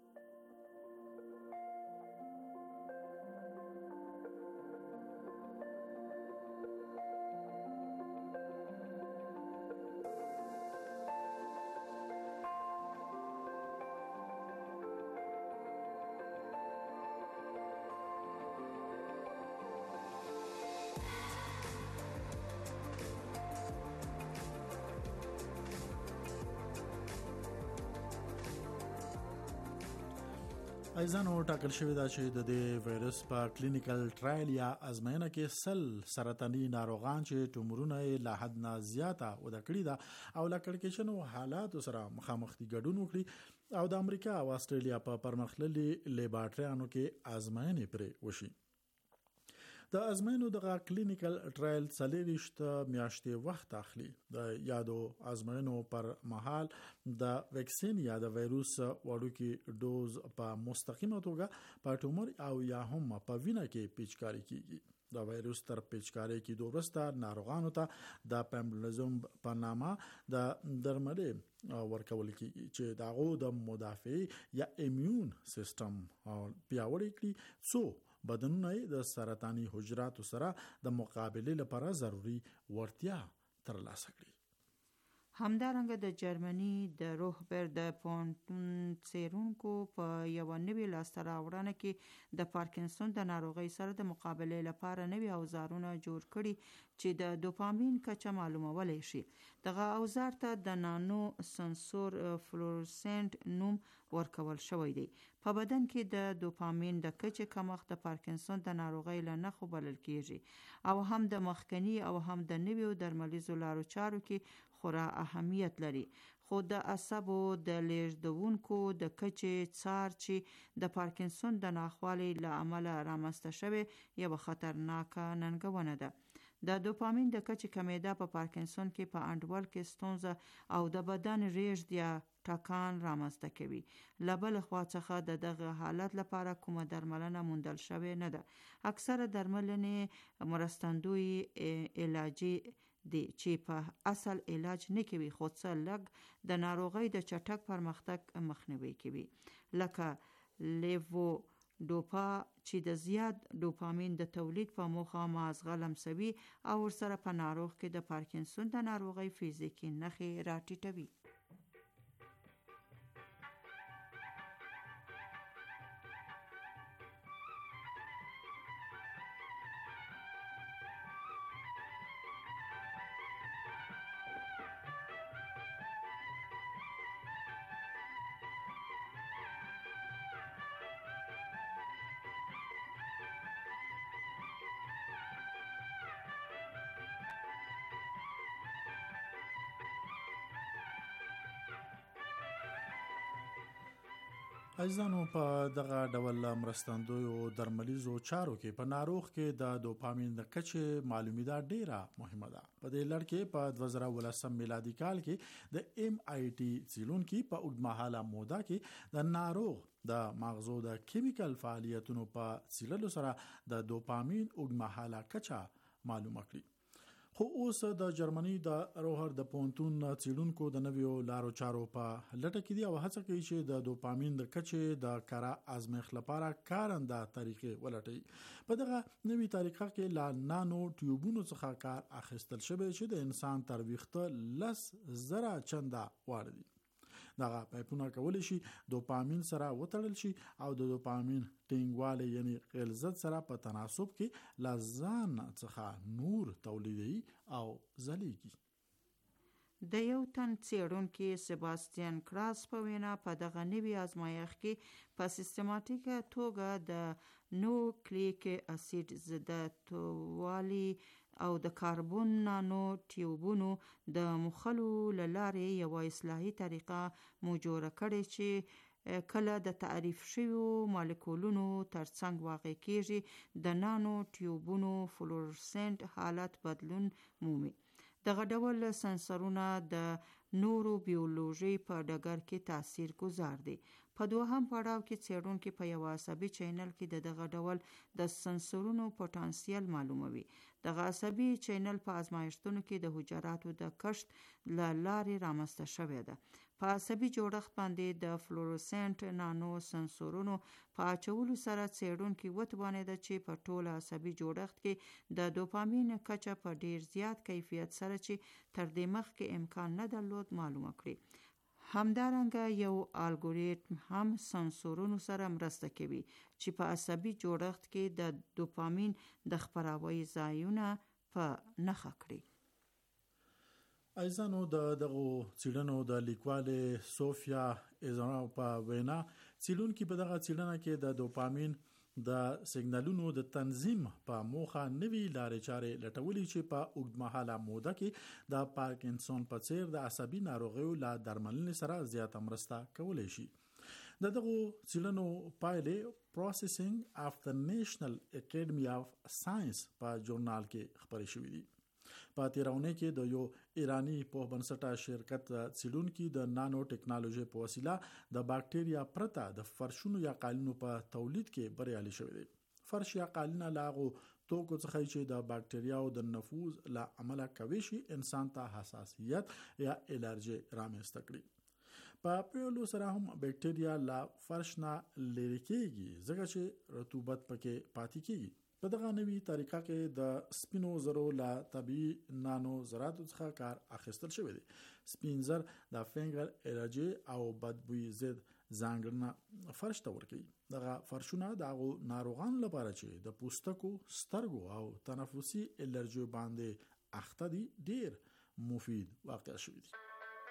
ایزانو ټاکل شوی دا چې د دې وایرس په کلینیکل ټرایل یا ازموینه کې 100 سرطاني ناروغان چې ټومورونه یې له حد نه زیاته وده کړې ده او له کړکېچنو حالاتو سره مخامخ دي ګډون وکړي او د امریکا او استرالیا په پرمختللي لیبارټریانو کې ازموینې پرې وشي. د ازموینو دغه کلینیکل ټرایل 40 میاشتې وخت اخلي. د یادو ازموینو پر مهال د ویکسین یا د وایروس وړوکی ډوز په مستقیمه توګه په ټومر او یا هم په وینه کې پیچکاري کیږي. د وایروس تر پیچکاري کېدو وروسته ناروغانو ته د پیمبلزم په نامه د درملې ورکول کیږي چې دغه د مدافع یا ایمیون سیستم پیاوړی کړي څو بدنونه د سرطاني حجراتو سره د مقابله لپاره ضروری وړتیا ترلاسه کړي. همدارنګه د جرمني د روهبر د پونټون څېړونکو په یو نوې لاسته راوړنه کې د پارکینسون د ناروغۍ سره د مقابله لپاره نوې اوزارونه جوړ کړي چې د دوپامین کچه معلومولی شي. دغه اوزار ته د نانو سنسور فلورسنت نوم ورکول شوی دی. په بدن کې د دوپامین د کچې کمښت د پارکینسون د ناروغۍ له نښو بلل کیږي او هم د مخکنی او هم د نویو درملیزو لارو چارو کې خورا اهمیت لري. خو د عصبو د لیږدونکو د کچې څار چې د پارکینسون د ناخوالي له امله رامنځته شوی یوه خطرناکه ننګونه ده. د دوپامین د کچې کمیدا په پارکینسون کې په انډول کې ستونزه او د بدن ریږد یا ټکان رامنځته کوي. له بل خوا څخه دغه حالت لپاره کومه درملنه موندل شوې نه ده. اکثره درملنې مرستندوی علاجي دي چې په اصل علاج نه کوي، خو څه لږ د ناروغۍ د چټک پرمختګ مخنیوی کوي، لکه لیوو ډوپا چې د زیات ډوپامین د تولید په موخه مازغه لمسوي او ورسره په ناروغ کې د پارکینسون د ناروغۍ فزیکي نښې راټیټوي. عزیزانو په دغه ډول مرستندویو درملیزو چارو کې په ناروغ کې د دوپامین د کچې معلومیدات ډیره مهمه ده. په دې لړ کې په 2018 میلادي کال کې د MIT څیړونکو په اوږدمهاله موده کې د ناروغ د مغزو د کیمیکل فعالیتونو په څیړلو سره د دوپامین اوږدمهاله کچه معلومه کړې. خو اوس د جرمني د روهر د پونتون څیړونکو د نویو لارو چارو په لټه کې دي او هڅه کوي چې د دوپامین د کچې د کارا ازمېښت لپاره کارنده طریقې ولټوي. په دغه نوې طریقه کې لا نانو ټیوبونو څخه کار اخیستل شوی چې د انسان تر ویښته 10,000 چنده واړه دي. دغه پایپونه کولی شي دوپامین سره وتړل شي او د دوپامین ټینګوالی یعنی غلظت سره په تناسب کې لازان څخه نور تولیدي او ځلیږي. د یو تن څیړونکي سباستیان کراس په وینا په دغه نوي ازمایښت کې په سیستماتیکه توګه د نوکلیک اسید ضد توالي او د کاربون نانو ټیوبونو د مخلو لارې یو اصلاحي طریقه موجوده کړي چې کله د تعریف شویو مالیکولونو ترڅنګ واقع کیږي د نانو ټیوبونو فلورسنت حالت بدلون مومي. دغه ډول سنسرونه د نورو بیولوژي په ډګر کې تاثیر گذار دي. په دوهم پړاو کې څیړونکي په یو عصبي چینل کې دغه ډول د سنسرونو پټانسیل معلوموي. دغه عصبي چینل په ازمایښتونو کې د حجراتو د کشت لارې رامنځته شوې ده. په عصبي جوړښت باندې د فلورسنت نانو سنسورونو په اچولو سره څیړونکي وتوانېده چې په ټول عصبي جوړښت کې د دوپامین کچه په ډیر زیات کیفیت سره چې تر دې مخکې امکان نه درلود معلومه کړي. همدارنګه یو الګوریتم هم سنسورونو سره مرسته کوي چې په عصبي جوړښت کې د دوپامین د خپراوي ځایونه په نښه کړي. ایزانو دغه څیړنو د لیکوالې سوفیا ایزانو په وینا څیړونکو په دغه څیړنه کې د دوپامین د سیګنالونو د تنظیم په موخه نوي لارې چارې لټولې چې په اوږدمهاله موده کې د پارکینسون په څیر د عصبي ناروغیو لا درملنې سره زیاته مرسته کولی شي. دغه څیړنو پایلې پروسیسینګ اف د نیشنل اکیډمي اف ساينس په ژورنال کې خپرې شوې دي. په تیرونه کې د یو ایرانی په بنسټه شرکت څیړونکو د نانو ټیکنالوژي په وسیله د باکټریا پرته د فرشونو یا قالینو په تولید کې بریالي شوی دی. فرش یا قالینه لاغو توکو څخه چې د باکټریاو د نفوذ له امله کوي شي انسان ته حساسیت یا الرجی رامنځته کړي. په پیلو سره هم باکټریا لا فرش نه لری کېږي ځکه چې رطوبت پکې پاتې کېږي. په دغه نوې طریقه کې د سپینو زرو لا طبيعي نانو ذراتو څخه کار اخیستل شوی دی. سپین زر د فنګل الرجی او بدبوئی ضد ځانګړنه فرش ته ورکوي. دغه فرشونه د ناروغانو لپاره چې د پوستکو، سترګو او تنفسي الرجی باندې اخته دي ډیر مفید واقع شوی دي.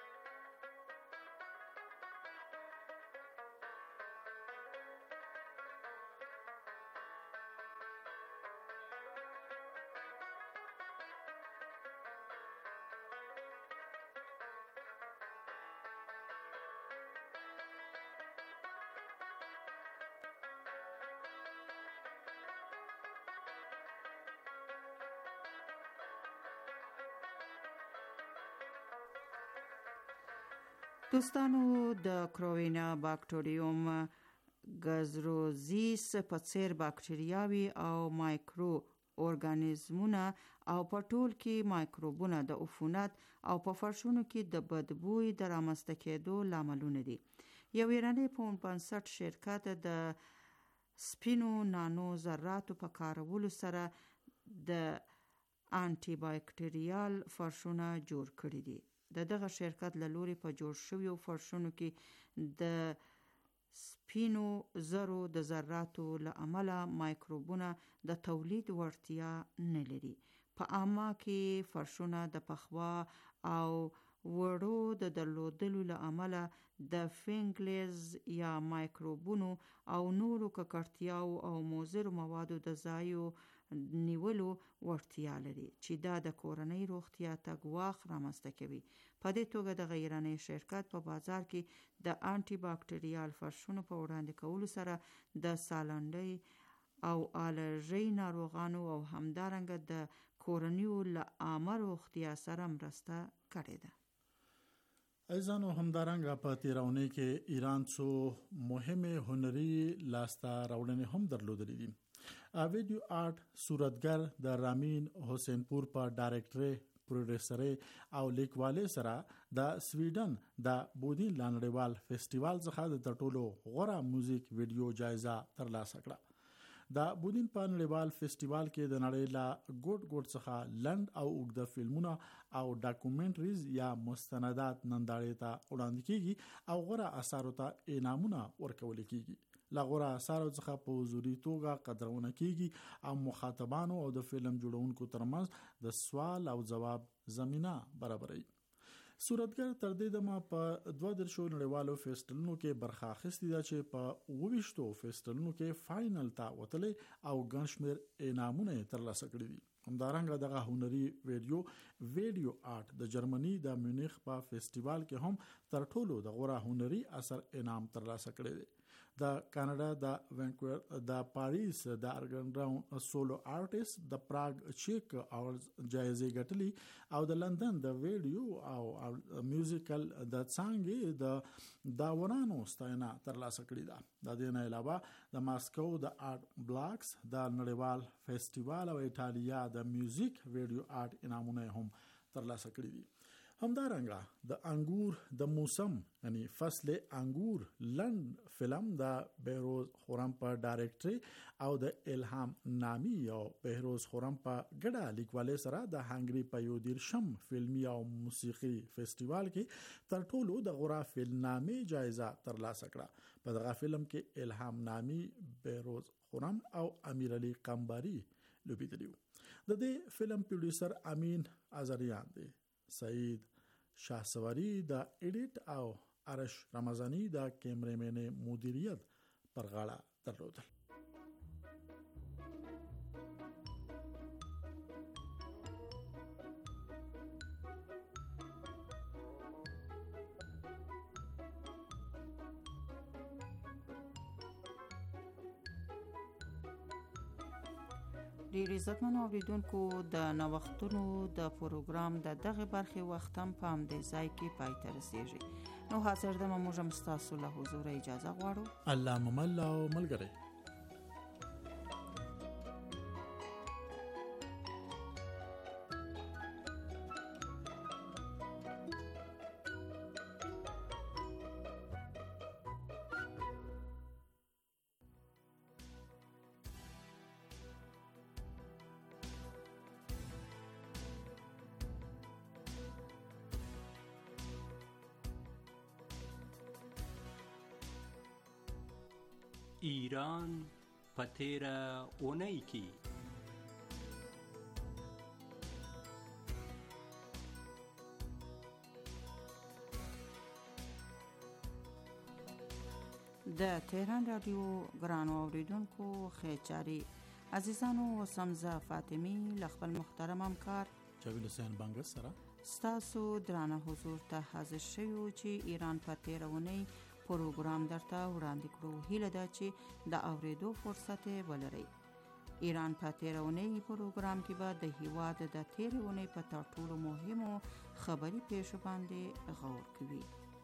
دوستانو د کروینا باکټریوم گازروزیس په څیر باکټریاوي او مایکرو ارګانیزمونه او په ټول کې مایکروبونه د عفونت او په فرشونو کې د بدبوئی د رامنځته کېدو لاملونه دي. یو ایرانی په بنسټ شرکت د سپینو نانو ذراتو په کارولو سره د انټي بایکټریال فرشونه جوړ کړي دي. دغه شرکت له لوري په جوړ شویو فرشونو کې د سپینو زرو د ذراتو له امله مایکروبونه د تولید وړتیا نه لري. په عامه کې فرشونه د پخوا او وړو د درلودلو له امله د فنګلز یا مایکروبونو او نورو ککړتیاو او مضر موادو د ځایو نیولو وړتیا لري چې دا د کورنۍ روغتیا ته ګواښ رامنځته کوي. په دې توګه د ایرانی شرکت په بازار کې د انټي باکټریال فرشونو په وړاندې کولو سره د سالنډۍ او الرژي ناروغانو او همدارنګه د کورنیو له عامه روغتیا سره مرسته کړې ده. ایزانو همدارنګه په تیرونی کې ایران څو مهمه هنري لاسته راوړنې هم درلودلې دي. ویډیو آرټ صورتګر د رامین حسین پور په ډایرکټري پروډوسري او لیکوالۍ سره د سویډن د بودین لانړیوال فیسټیوال څخه د ټولو غوره موزیک ویډیو جایزه ترلاسه کړه. د بودین په نړیوال فیسټیوال کې د نړۍ لا ګوټ څخه لند او اوږده فلمونه او ډاکومنټریز یا مستندات نندارې ته وړاندې کیږي او غوره اثارو ته انعامونه ورکول کیږي. لا غوره اثارو څخه په حضوري توګه قدرونه کیږي او مخاطبانو او د فلم جوړونکو ترمنځ د سوال او جواب زمينه برابري. صورتګر تر دې دمه په 12 نړیوالو فیسټیوالونو کې برخه اخیستې ده چې په 22 فیسټیوالونو کې فائنل ته وتلې او ګڼشمیر انعامونه ترلاسه کړي دي. همدارنګه دغه هنري ویډیو آرټ د جرمني د میونخ په فیسټیوال کې هم تر ټولو د غوره هنري اثر انعام ترلاسه کړی دی. د کاناډا د وانکوور د پاریس د ارګنډاون سولو آرټیست د پراګ چیک او جایزې ګټلې او د لندن د ویډیو او میوزیکل د څانګې د داورانو ستاینه ترلاسه کړې ده. د دې نه علاوه د ماسکو د آرټ بلاکس د نړیوال فیسټیوال او ایټالیا د میوزیک ویډیو آرټ انعامونه هم ترلاسه کړي دي. همدارنګه د انګور د موسم یعنی فصل انګور لند فلم د بهروز خورم په ډایرکټري او د الهام نامی او بهروز خورم په ګډه لیکوالۍ سره د هنګری په یو دیرشم فلمي او موسیقي فیسټیوال کې تر ټولو د غوره فلمنامې جایزه ترلاسه کړه. په دغه فلم کې الهام نامی، بهروز خورم او امیر علي قمبری لوبېدلی. د دې فلم پروډوسر امین ازریان دی. سعید شاهسواری د ایډیټ او ارش رمضانی د کیمرامین مدیریت پر غاړه درلودل. ډیر عزتمن اوریدونکو د نوښتونو د پروګرام د دغه برخې وخت هم په همدې ځای کې پای ته رسیږي. نو حاضر د موږ مستاسو له حضور اجازه غواړو. الله ممل او ملګری ایران په تیره اونۍ کې د تهران رادیو ګرانو اوریدونکو خیچاري عزیزانو سمزه فاطمی لخپل محترم همکار جاوید حسین بنګر سره ستاسو درانه حضور ته حاضر شوو چې ایران په تیره اونۍ پروګرام درته وړاندې کړو. هیله ده چې د اوریدو فرصت ولرئ. ایران په تیره اونۍ پروګرام کې به د هیواد د تیره اونۍ په تر ټولو مهمو خبري پیښو باندې غور کوي.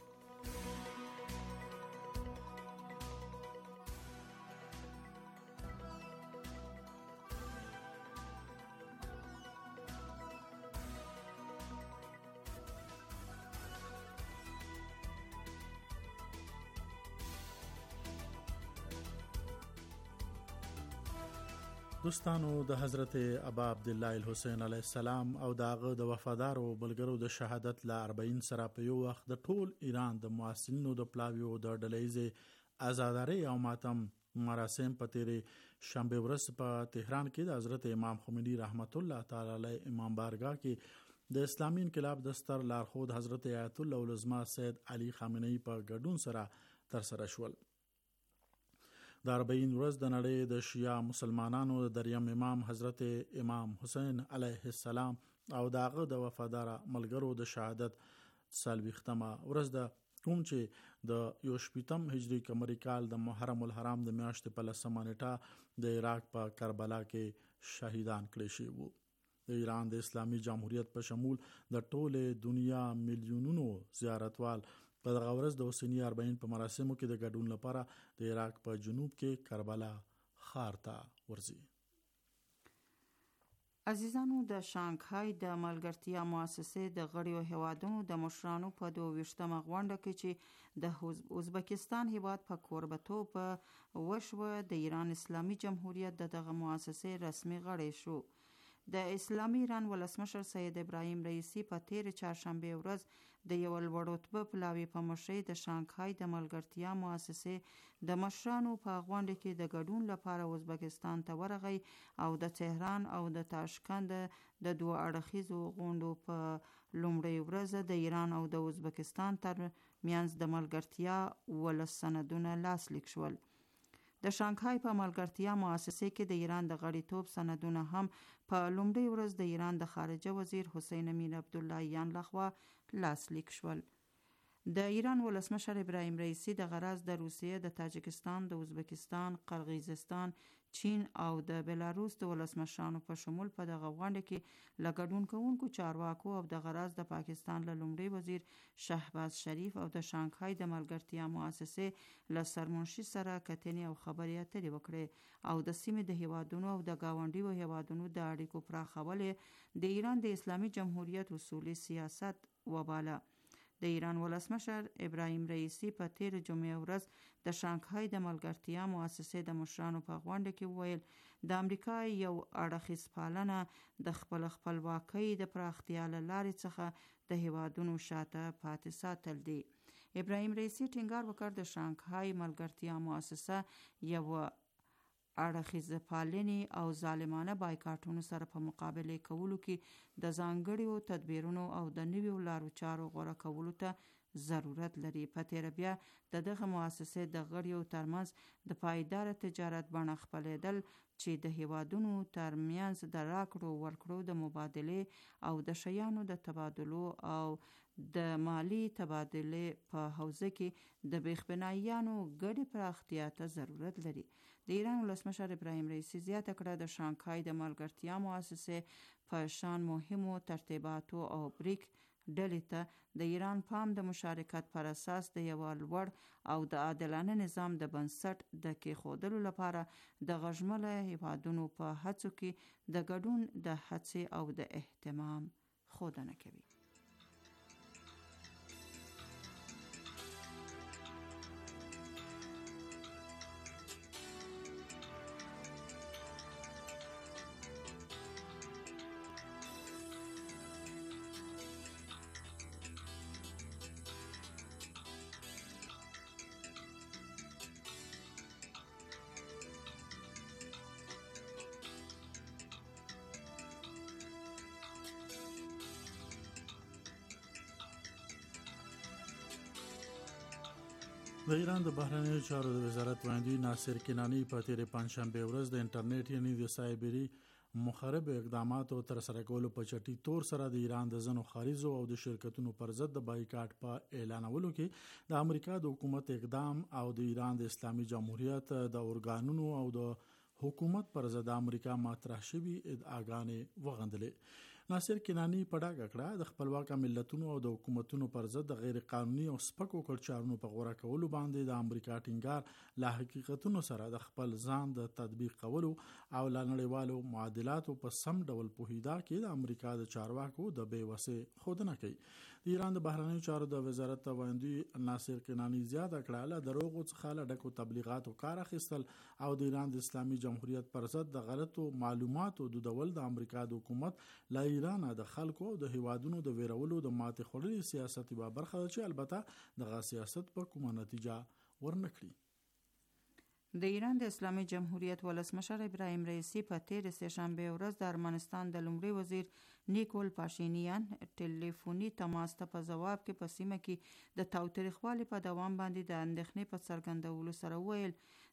دوستانو د حضرت ابا عبد الله الحسین علیه السلام او داغه د وفادارو بلګرو د شهادت ل 40 سره په یو وخت د ټول ایران د محسنینو د پلاویو د ډلېزه آزاداری او ماتم مراسم په تیرې شنبه ورځ په تهران کې د حضرت امام خمینی رحمت الله تعالی علیه امام بارگاه کې د اسلامي انقلاب دستر لارښود حضرت آیت الله العظما سید علي خامنه‌ای په ګډون سره تر سره شول. د 40 ورځ د نړۍ د شیعه مسلمانانو د دریم امام حضرت امام حسین علیه السلام او داغه د وفادار ملګرو د شهادت 40مه ورځ د کوم چې د 18 هجری قمری کال د محرم الحرام د میاشتې په 10 نیټه د عراق په کربلا کې شهیدان کړي شوی وو. د ایران د اسلامي جمهوریت په شمول د ټوله دنیا میلیونونو زیارتوال په دغه ورځ د حسینی 40 په مراسمو کې د ګډون لپاره د عراق په جنوب کې کربلا ښار ته ورځي. عزیزانو، د شانګهای د ملګرتیا مؤسسې د غړیو هیوادونو د مشرانو په 22مه غونډه کې چې د ازبکستان هیواد په کوربتوب وشوه، د ایران اسلامي جمهوریت دغه مؤسسې رسمي غړی شو. د اسلامي ایران ولسمشر سید ابراهیم رئیسی په تیر چهارشنبه ورځ د یو لوړ رتبه پلاوي په مشرۍ د شانګهای د ملګرتیا مؤسسې د مشرانو په غونډه کې د ګډون لپاره ازبکستان ته ورغی او د تهران او د تاشکند د دوه اړخیزو غونډو په لومړۍ ورځ د ایران او د ازبکستان تر منځ د ملګرتیا ولس سندونه لاسلیک شول. د شانګهای په ملګرتیا مؤسسې کې د ایران د غړیتوب سندونه هم په لومړۍ ورځ د ایران د خارجه وزیر حسین امیر عبداللهیان لخوا لاسلیک شول. د ایران ولسمشر ابراهیم رئیسی د غرض د روسیه، د تاجکستان، د ازبکستان، قرغیزستان، چین او د بلاروس د ولسمشرانو په شمول په دغه غونډه کې لګډون کوونکو چارواکو او د غرض د پاکستان له لومړي وزیر شهباز شریف او د شانګهای د ملګرتیا مؤسسې له سرمنشي سره کتنې او خبرې اترې وکړې او د سیمې د هیوادونو او د گاونډیو هیوادونو د اړیکو پراخول د ایران د اسلامي جمهوریت اصولي سیاست وباله. د ایران ولسمشر ابراهیم رئیسی په تیر جمعه ورځ د شانګهای د ملګرتیا مؤسسې د مشرانو په غونډه کې وویل د امریکا یو اړخیز پالنه د خپلواکۍ د پراختیا له لارې څخه د هیوادونو شاته پاتې ساتل دي. ابراهیم رئیسی ټینګار وکړ د شانګهای ملګرتیا مؤسسه یو اړخیز پالنې او ظالمانه بایکاټونو سره په مقابله کولو کې د ځانګړیو تدبیرونو او د نویو لارو چارو غوره کولو ته ضرورت لري. په تیر بیا دغه مؤسسې د غړیو ترمنځ د پایدار تجارت بڼه خپلېدل چې د هیوادونو ترمنځ د راکړو ورکړو د مبادله او د شیانو د تبادلو او د مالی تبادله په حوزه کې د بېخبنایانو ګډې پراختیا ته ضرورت لري. د ایران ولسمشر ابراهیم رئیسی زیاته کړه د شانګهای د ملګرتیا مؤسسې په شان مهمو ترتیباتو او بریک ډلې ته د ایران پام د مشارکت پر اساس د یو لوړ او د عادلانه نظام د بنسټ د کېښودلو لپاره د غږمله هیوادونو په هڅو کې د ګډون د هڅې او د اهتمام ښودنه کوي. د ایران د بهرنیو چارو د وزارت وایندوی ناصر کنانی په تیرې پنځشنبه ورځ د انټرنیټ یعنی د سایبری مخرب اقداماتو تر سره کولو په چټي تور سره د ایران د ځنو خارجو او د شرکتونو پر ضد د بایکاټ په اعلانولو کې د امریکا د حکومت اقدام او د ایران د اسلامي جمهوریت د اورګانونو او د حکومت پر ضد امریکا مطرح شوی ادعاګانې وغندلې. ناصر کنانی په ډاګه کړه د خپلواک ملتونو او د حکومتونو پر ضد د غیر قانوني او سپکو کړچارونو په غوړه کولو باندې د امریکا ټینګار له حقیقتونو سره د خپل ځان د تطبیق کولو او له نړیوالو معادلاتو په سم ډول پوهیدا کې د امریکا د چارواکو د بیوسۍ ښودنه کوي. د ایران د بهرنیو چارو د وزارت وایندوی ناصر کنانی زیاته کړه له دروغو څخه له ډکو تبلیغاتو کار اخیستل او د ایران د اسلامي جمهوریت پر ضد د غلطو معلوماتو د ډول د امریکا د حکومت له ایران د خلکو د هیوادونو د ویرولو د ماتې خوړلي سیاست یوه برخه ده چې البته دغه سیاست په کومه نتیجه ورنکړي. د ایران د اسلامي جمهوریت ولسمشر ابراهیم رئیسی په تیر سهشنبه ورځ د ارمنستان د لومړي وزیر نیکول پاشینیان ټلیفوني تماس ته په جواب کې په سیمه کې د تاوتریخوالي په دوام باندې د اندېښنې په څرګندولو سره ویل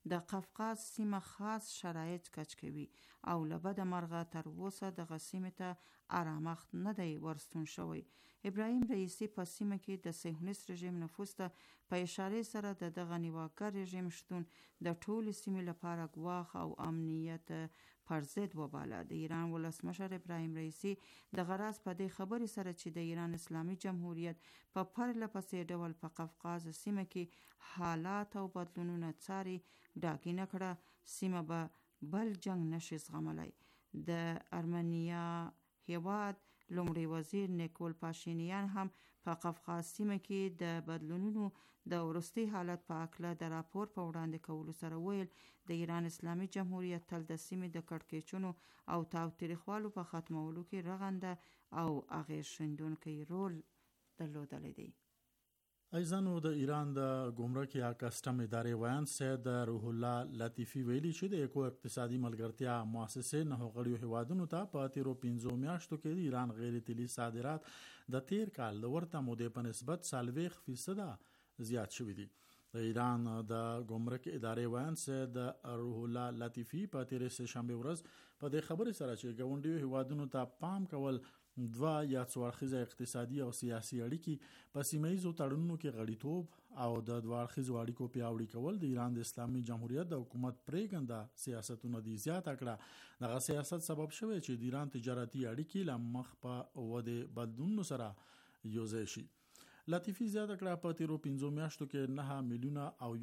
د قفقاز سیمه خاص شرایط کچ کوي او له بده مرغه تر اوسه دغه سیمې ته آرامښت نه دی ورستون شوی. ابراهیم رئیسی په سیمه کې د صهیونیست رژیم نفوذ ته په اشاره سره د دغه نیواکه رژیم شتون د ټولې سیمې لپاره ګواښ او امنیت پر ضد وباله. د ایران ولسمشر ابراهیم رئیسی د غراض په دې خبرې سره چې د ایران اسلامي جمهوریت په پرله پسې ډول په قفقاز سیمه کې حالات او بدلونونه څاري ډاګی نه کړه سیمه به بل جنگ نشي زغملی. د ارمنیا هیواد لومړی وزیر نیکول پاشینیان هم په قفقاز سیمه کې د بدلونونو د وروستي حالت په اړه د راپور په وړاندې کولو سره ویل د ایران اسلامي جمهوریت تل د سیمې د کړکېچونو او تاوتریخوالو په ختمولو کې رغنده او اغېزمنونکی رول درلودلی دی. ایزانو د ایران د ګمرک یا کسټم ادارې ویان سید روح الله لطیفی ویلي چې د اکو اقتصادي ملګرتیا مؤسسې نه غړیو هیوادونو ته په تیرو 15 میاشتو کې د ایران غیر تیلي صادرات د تیر کال د ورته مودې په نسبت 40% زیات شوي دي. د ایران د ګمرک ادارې ویان سید روح الله لطیفی په تیر سهشنبه ورځ په دې خبرې سره چې ګاونډیو هیوادونو ته پام کول دوه یا څوارخیزه اقتصادي او سیاسي اړیکې په سیمه‌ایزو تړونونو کې غړیتوب او د دوه اړخیزو اړیکو پیاوړي کول د ایران د اسلامي جمهوریت د حکومت پرېږنده سیاستونه دي زیاته کړه. دغه سیاست سبب شوی چې د ایران تجارتي اړیکې له مخ په وده بدلون سره یوځای شي. لطیفی زیاته کړه په تیرو 15 میاشتو کې 9 میلیونه او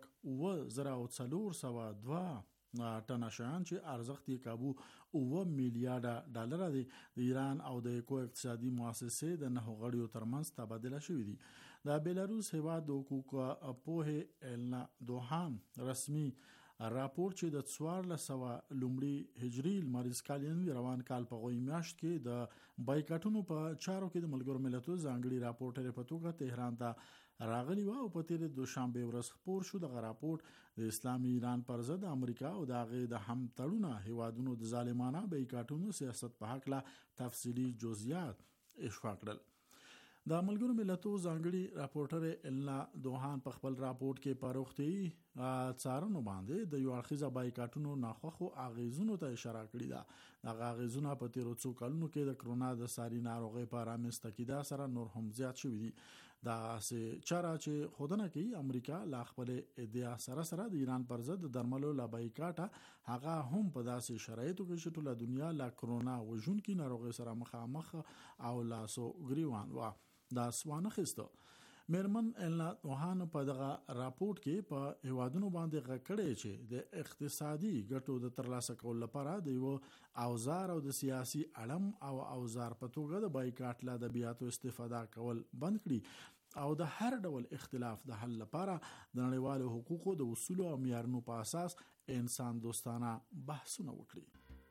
1,402 ټنه شیان چې ارزښت یې کابو 9 میلیارډ ډالر دی د ایران او د اکو اقتصادي مؤسسې د نه غړیو ترمنځ تبادله شوې دي. د بیلاروس هیواد د حقوق پوهې ایلنا دوهان رسمي راپور چې د 1400 لومړي هجري لمریز کال روان کال په غوي میاشت کې د بایکاټونو په چارو کې د ملګرو ملتونو ځانګړي راپورټر په توګه تهران ته راغلی و او په تیر دوشنبه ورځ خپور شو. دغه راپور د اسلامي ایران پر ضد امریکا او د هغې د هم تړونه هیوادونو د ظالمانه بایکاټونو سیاست په حق لا تفصیلی جزئیات اشفاع کړل. د ملګرو ملتونو ځانګړي راپورټر ایلنا دوهان په خپل راپورټ کې پروختي څارنو باندې د یو اړخیزه بایکاټونو ناخوښو اغیزونو ته اشاره کړې ده. دغه اغیزونه په تیرو څو کلونو کې د کرونا د ساري ناروغۍ په رامنځته کېدا سره نور هم زیات شوي دي. دا سه چاره چې خودنه کوي امریکا لا خپل ادعا سره د ایران پر ضد درملو لا بایکاټه هغه هم په داسې شرایطو کې چې ټوله دنیا لا کرونا وژونکي ناروغۍ سره مخامخ او لاسو ګریوان و دا سوانه خسته. میرمن ایلنا دوهان په دغه راپورټ کې په هیوادونو باندې غکړې چې د اقتصادي ګټو د ترلاسه کولو لپاره د یو اوزار او د سیاسي اړم او اوزار په توګه د بایکاټ لا د بیاتو استفاده کول بند کړي او د هر ډول اختلاف د حل لپاره د نړیوالو حقوقو د اصولو او معیارونو په اساس انسان دوستانه بحثونه وکړي.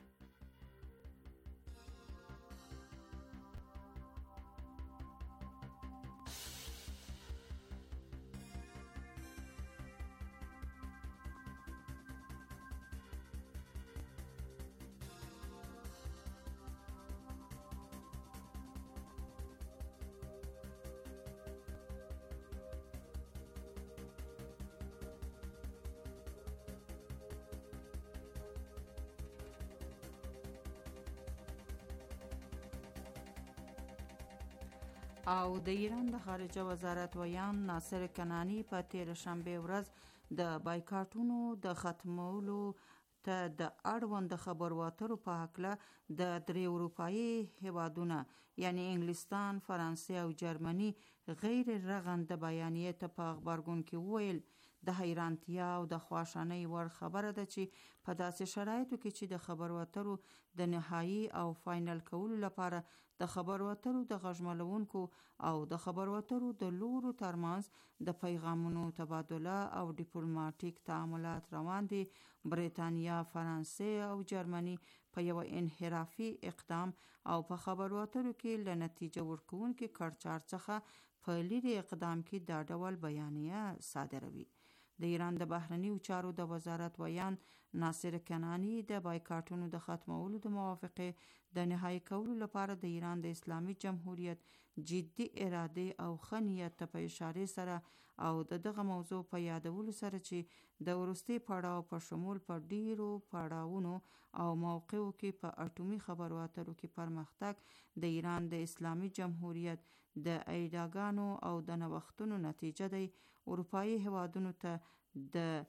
او د ایران د خارجه وزارت ویان ناصر کنانی په تیر شنبه ورځ د بایکاټونو د ختمولو ته د اړوند خبرو اترو په حقله د درې اروپایي هیوادونو یعنی انګلستان، فرانسې او جرمني غیر رغنده بیانیه ته په خبرګون کې ویل د حیرانتیا او د خواشانۍ ور خبره ده چې په داسې شرایطو کې چې د خبرو اترو د نهایی او فاینل کولو لپاره د خبرو اترو د غږملونکو او د خبرو اترو د لورو ترمنځ د پیغامونو تبادله او ډیپلوماټیک تعاملات روان دي، بریتانیا، فرانسې او جرمني په یو انحرافي اقدام او په خبرو اترو کې له نتیجه ورکوونکي کړچار څخه په لیرې اقدام کې دا ډول بیانیه صادروي. د ایران د بهرنیو چارو د وزارت ویان ناصر کنانی د بایکاټونو د ختمولو د موافقې د نهایی کولو لپاره د ایران د اسلامي جمهوریت جدي اراده او ښه نیت ته په اشاره سره او دغه موضوع په یادولو سره چې د وروستي پړاو په شمول په ډیرو پړاوونو او موقعو کې په اټومي خبرو اترو کې پرمختګ د ایران د اسلامي جمهوریت د ایډاګانو او د نوښتونو نتیجه دی. اروپایي هیوادونو ته د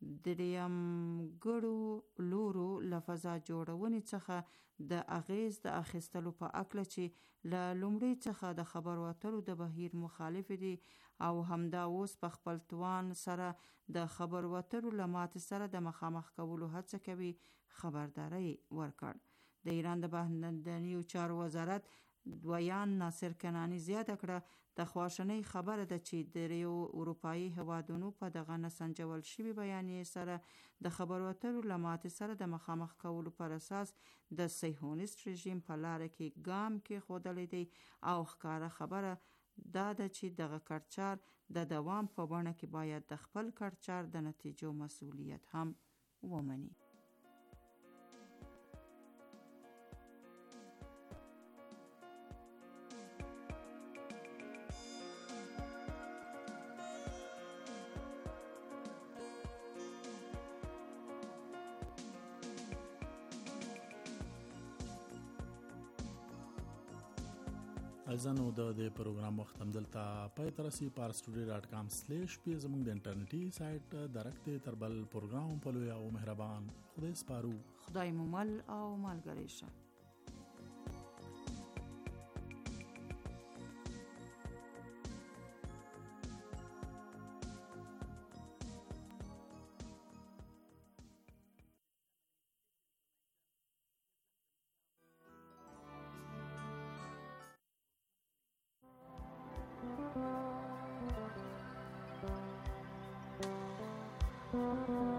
دریمګړو لورو له فضا جوړونې څخه د اغیز د اخیستلو په اکله چې له لومړي څخه د خبرو اترو د بهیر مخالف دي او همدا اوس په خپل توان سره د خبرو اترو له ماتې سره د مخامخ کولو هڅه کوي خبرداری ورکړ. د ایران د بهرنیو چارو وزارت ویان ناصر کنانی زیاته کړه د خواشنۍ خبره ده چې د اروپایي هیوادونو په دغه نسنجول شوي بیانیې سره د خبرو اترو له ماتې سره د مخامخ کولو پر اساس د صهیونیست رژیم په لاره کې ګام کېښودلی دی او ښکاره خبره دا ده چې دغه کړچار د دوام په بڼه کې باید د خپل کړچار د نتیجو مسؤلیت هم ومني. ځنو د پروګرام وخت هم دلته پای ترسي parstoday.com/p زموږ د انټرنیټي سایت درکته تربل پروګرام په لوی او مهربان خدای سپارو. خدای مو مل او ملګری شه. Thank you.